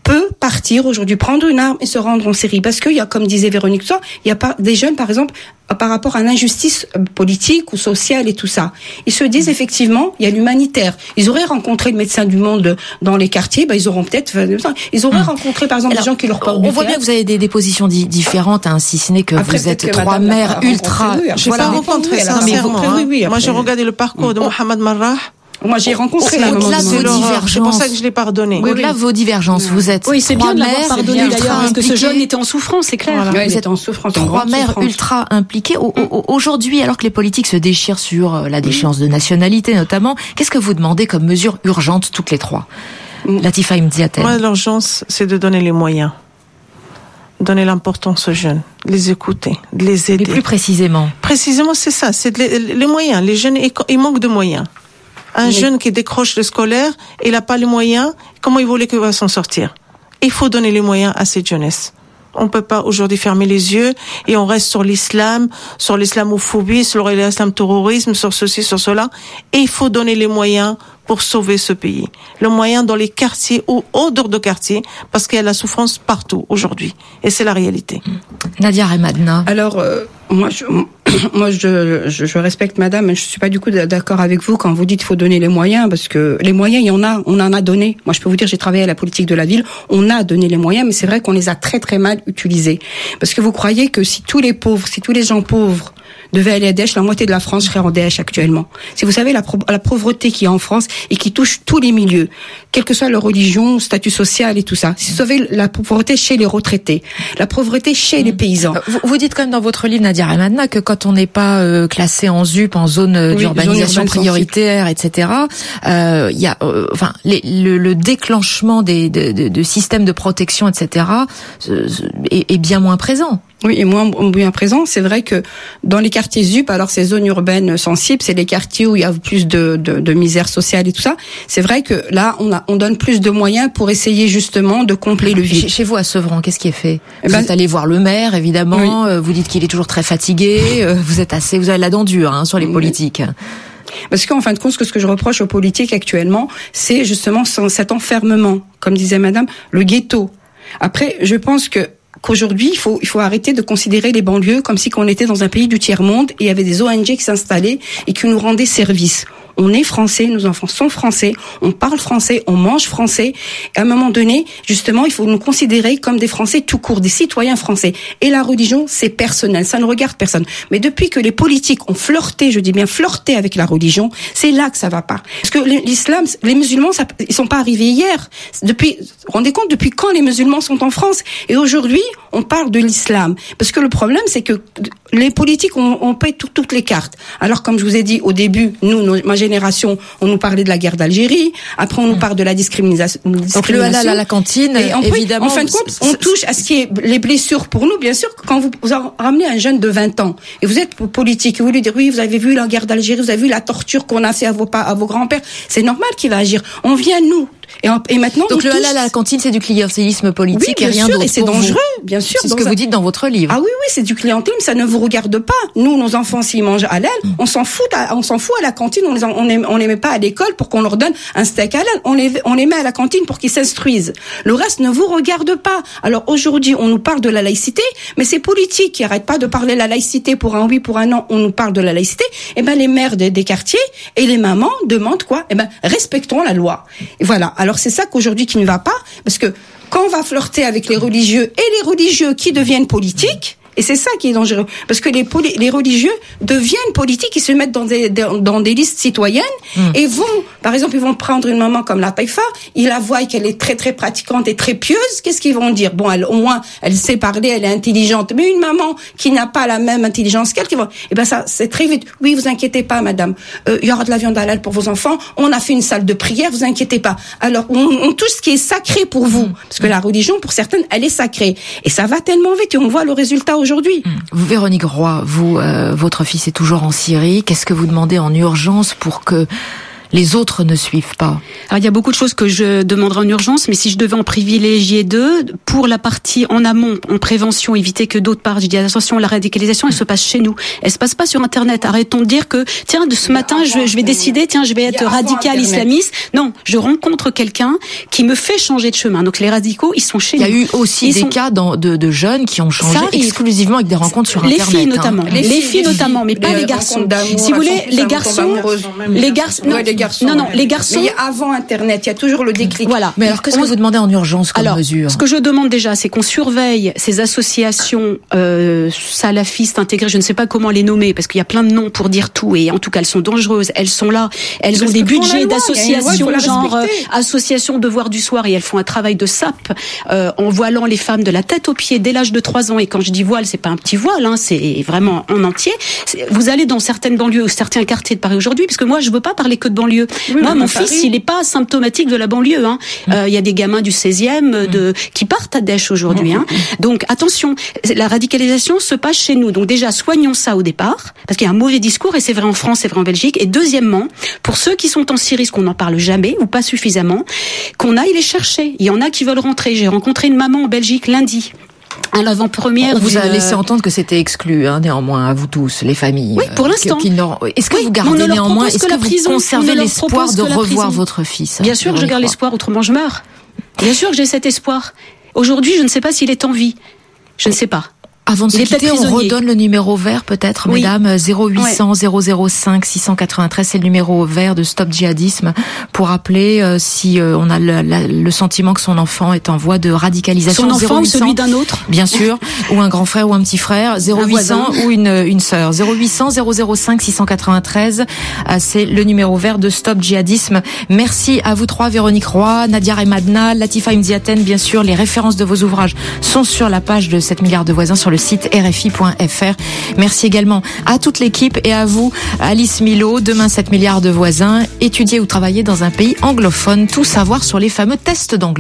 peut partir aujourd'hui, prendre une arme et se rendre en Syrie. Parce qu'il y a, comme disait Véronique, ça, il y a pas des jeunes, par exemple, par rapport à l'injustice politique ou sociale et tout ça. Ils se disent effectivement, il y a l'humanitaire. Ils auraient rencontré le médecin du monde dans les quartiers, ben ils auront peut-être, ils auraient hum. rencontré par exemple Alors, des gens qui leur parlent. On voit bien que vous avez des, des positions di- différentes, hein, si ce n'est que Après, vous êtes que trois mères ultra. Je n'ai pas rencontré sincèrement. Oui, oui, Moi, j'ai regardé le parcours de Mohamed Marrah. Moi, j'ai rencontré la maman. Au-delà de vos divergences. C'est pour ça que je l'ai pardonné. Oui, au-delà de vos divergences, vous êtes oui, c'est trois bien de mères l'avoir pardonné d'ailleurs, parce que ce jeune impliquées. était en souffrance, c'est clair. Voilà. Vous Ouais, êtes en souffrance, trois mères souffrance. ultra impliquées. Au, au, aujourd'hui, alors que les politiques se déchirent sur la déchéance de nationalité notamment, qu'est-ce que vous demandez comme mesure urgente toutes les trois? Latifa Imziatel. Moi, l'urgence, c'est de donner les moyens. Donner l'importance aux jeunes, les écouter, de les aider. Et plus précisément. Précisément, c'est ça, c'est de les, les moyens. Les jeunes, ils manquent de moyens. Un oui. jeune qui décroche le scolaire, il n'a pas les moyens, comment il voulait qu'il va s'en sortir? Il faut donner les moyens à cette jeunesse. On peut pas aujourd'hui fermer les yeux et on reste sur l'islam, sur l'islamophobie, sur l'islam terrorisme, sur ceci, sur cela. Et il faut donner les moyens pour sauver ce pays. Le moyen dans les quartiers ou hors de quartiers, parce qu'il y a la souffrance partout aujourd'hui. Et c'est la réalité. Nadia Remadna. Alors, euh, moi, je, moi je, je, je respecte madame, mais je suis pas du coup d'accord avec vous quand vous dites qu'il faut donner les moyens, parce que les moyens, il y en a, on en a donné. Moi, je peux vous dire, j'ai travaillé à la politique de la ville, on a donné les moyens, mais c'est vrai qu'on les a très très mal utilisés. Parce que vous croyez que si tous les pauvres, si tous les gens pauvres devaient aller à Daesh, la moitié de la France serait en Daesh actuellement. Si vous savez la, pro- la pauvreté qui est en France et qui touche tous les milieux, quelle que soit leur religion, statut social et tout ça. Si vous savez la pauvreté chez les retraités, la pauvreté chez mmh. les paysans. Vous, vous dites quand même dans votre livre, Nadia Remadna, que quand on n'est pas euh, classé en Z U P, en zone oui, d'urbanisation zone prioritaire, et cetera, il euh, y a, euh, enfin, les, le, le déclenchement des de, de, de systèmes de protection, et cetera, euh, est, est bien moins présent. Oui, et moins bien présent. C'est vrai que dans les quartiers Z U P, alors ces zones urbaines sensibles, c'est les quartiers où il y a plus de, de, de misère sociale et tout ça. C'est vrai que là, on, a, on donne plus de moyens pour essayer justement de combler le vide. Chez, chez vous à Sevran, qu'est-ce qui est fait? eh Vous ben, êtes allé voir le maire, évidemment. Oui. Vous dites qu'il est toujours très fatigué. Vous êtes assez, vous avez la dent dure hein, sur les oui. politiques. Parce qu'en fin de compte, ce que je reproche aux politiques actuellement, c'est justement cet enfermement, comme disait madame, le ghetto. Après, je pense que qu'aujourd'hui, il faut, il faut arrêter de considérer les banlieues comme si on était dans un pays du tiers-monde et il y avait des O N G qui s'installaient et qui nous rendaient service. On est français, nos enfants sont français, on parle français, on mange français. Et à un moment donné, justement, il faut nous considérer comme des Français tout court, des citoyens français. Et la religion, c'est personnel, ça ne regarde personne. Mais depuis que les politiques ont flirté, je dis bien flirté avec la religion, c'est là que ça va pas. Parce que l'islam, les musulmans, ça, ils sont pas arrivés hier. Depuis, rendez compte, depuis quand les musulmans sont en France? Et aujourd'hui, on parle de l'islam. Parce que le problème, c'est que les politiques, on, on paye tout, toutes les cartes. Alors, comme je vous ai dit au début, nous, nos, ma génération, on nous parlait de la guerre d'Algérie. Après, on nous parle de la discrimination. discrimination. Donc le halal à la cantine, et en évidemment. En fin de compte, on touche à ce qui est les blessures pour nous. Bien sûr, quand vous, vous ramenez un jeune de vingt ans et vous êtes politique, et vous lui dites oui, vous avez vu la guerre d'Algérie, vous avez vu la torture qu'on a fait à vos, à vos grands-pères, c'est normal qu'il va agir. On vient nous. Et, en, et maintenant, donc le halal à la cantine, c'est du clientélisme politique oui, et rien sûr, d'autre. Et c'est dangereux, vous. bien sûr. C'est ce que un... vous dites dans votre livre. Ah oui, oui, c'est du clientélisme, ça ne vous regarde pas. Nous, nos enfants, s'ils mangent halal, mmh. on s'en fout, à, on s'en fout à la cantine, on les, on les, on les met pas à l'école pour qu'on leur donne un steak halal. On les, on les met à la cantine pour qu'ils s'instruisent. Le reste ne vous regarde pas. Alors aujourd'hui, on nous parle de la laïcité, mais ces politiques qui arrêtent pas de parler de la laïcité pour un oui, pour un non, on nous parle de la laïcité. Eh ben, les maires des, des quartiers et les mamans demandent quoi? Eh ben, respectons la loi. Et voilà. Alors c'est ça qu'aujourd'hui qui ne va pas, parce que quand on va flirter avec les religieux et les religieux qui deviennent politiques, et c'est ça qui est dangereux, parce que les, poli- les religieux deviennent politiques, ils se mettent dans des, dans, dans des listes citoyennes, mmh. et vont, par exemple, ils vont prendre une maman comme la Paifa, ils la voient qu'elle est très très pratiquante et très pieuse, qu'est-ce qu'ils vont dire? Bon, elle, au moins, elle sait parler, elle est intelligente, mais une maman qui n'a pas la même intelligence qu'elle, qui va, eh ben ça, c'est très vite. Oui, vous inquiétez pas, madame, euh, il y aura de la viande halal pour vos enfants, on a fait une salle de prière, vous inquiétez pas. Alors, on, on touche ce qui est sacré pour vous, parce que la religion, pour certaines, elle est sacrée, et ça va tellement vite, et on voit le résultat aujourd'hui. Aujourd'hui. Vous, Véronique Roy, vous, euh, votre fils est toujours en Syrie. Qu'est-ce que vous demandez en urgence pour que les autres ne suivent pas? Alors il y a beaucoup de choses que je demanderai en urgence, mais si je devais en privilégier deux, pour la partie en amont, en prévention, éviter que d'autres partent, je dis attention, la radicalisation, elle se passe chez nous. Elle se passe pas sur Internet. Arrêtons de dire que, tiens, de ce matin, je, je vais décider, tiens, je vais être radical islamiste. Non, je rencontre quelqu'un qui me fait changer de chemin. Donc les radicaux, ils sont chez nous. Il y a eu aussi ils des sont... cas dans, de, de jeunes qui ont changé exclusivement avec des rencontres sur Internet. Les filles notamment. Hein. Les, les filles notamment, mais pas les, les garçons. Si vous voulez, les garçons, les garçons, non, les garçons, non, non, les garçons. Mais avant Internet, il y a toujours le déclic. Voilà. Mais alors, qu'est-ce que vous demandez en urgence comme alors, mesure? Ce que je demande déjà, c'est qu'on surveille ces associations euh, salafistes intégrées. Je ne sais pas comment les nommer, parce qu'il y a plein de noms pour dire tout, et en tout cas, elles sont dangereuses. Elles sont là. Elles ont des budgets d'associations, genre euh, association Devoir du Soir, et elles font un travail de sape euh, en voilant les femmes de la tête aux pieds dès l'âge de trois ans. Et quand je dis voile, c'est pas un petit voile, hein, c'est vraiment en entier. Vous allez dans certaines banlieues ou certains quartiers de Paris aujourd'hui, parce que moi, je veux pas parler que de banlieue. Oui, moi, mon fils, Paris. il est pas symptomatique de la banlieue. Hein. Il mmh. euh, y a des gamins du seizième de qui partent à Dèche aujourd'hui. Mmh. Hein. Donc attention, la radicalisation se passe chez nous. Donc déjà, soignons ça au départ, parce qu'il y a un mauvais discours, et c'est vrai en France, c'est vrai en Belgique. Et deuxièmement, pour ceux qui sont en Syrie, ce qu'on n'en parle jamais ou pas suffisamment, qu'on aille les chercher. Il y en a qui veulent rentrer. J'ai rencontré une maman en Belgique lundi. À l'avant-première. On vous a laissé entendre que c'était exclu, hein, néanmoins, à vous tous, les familles. Oui, pour l'instant. Est-ce que oui, vous gardez néanmoins, est-ce que, que prison, vous conservez l'espoir de revoir votre fils? Bien sûr que je garde l'espoir, autrement je meurs. Bien sûr que j'ai cet espoir. Aujourd'hui, je ne sais pas s'il est en vie. Je ne sais pas. Avant de se quitter, on redonne le numéro vert peut-être, oui. mesdames, zéro huit cents zéro zéro cinq six cent quatre-vingt-treize, c'est le numéro vert de Stop Djihadisme, pour appeler euh, si euh, on a le, la, le sentiment que son enfant est en voie de radicalisation. Son enfant ou celui d'un autre? Bien sûr, ou un grand frère ou un petit frère, zéro huit cents ou une, une sœur. zéro huit cents zéro zéro cinq six cent quatre-vingt-treize, euh, c'est le numéro vert de Stop Djihadisme. Merci à vous trois, Véronique Roy, Nadia Remadna, Latifa Imziaten, bien sûr, les références de vos ouvrages sont sur la page de sept milliards de voisins sur le site R F I point F R. Merci également à toute l'équipe et à vous, Alice Milo. Demain, sept milliards de voisins. Étudier ou travailler dans un pays anglophone. Tout savoir sur les fameux tests d'anglais.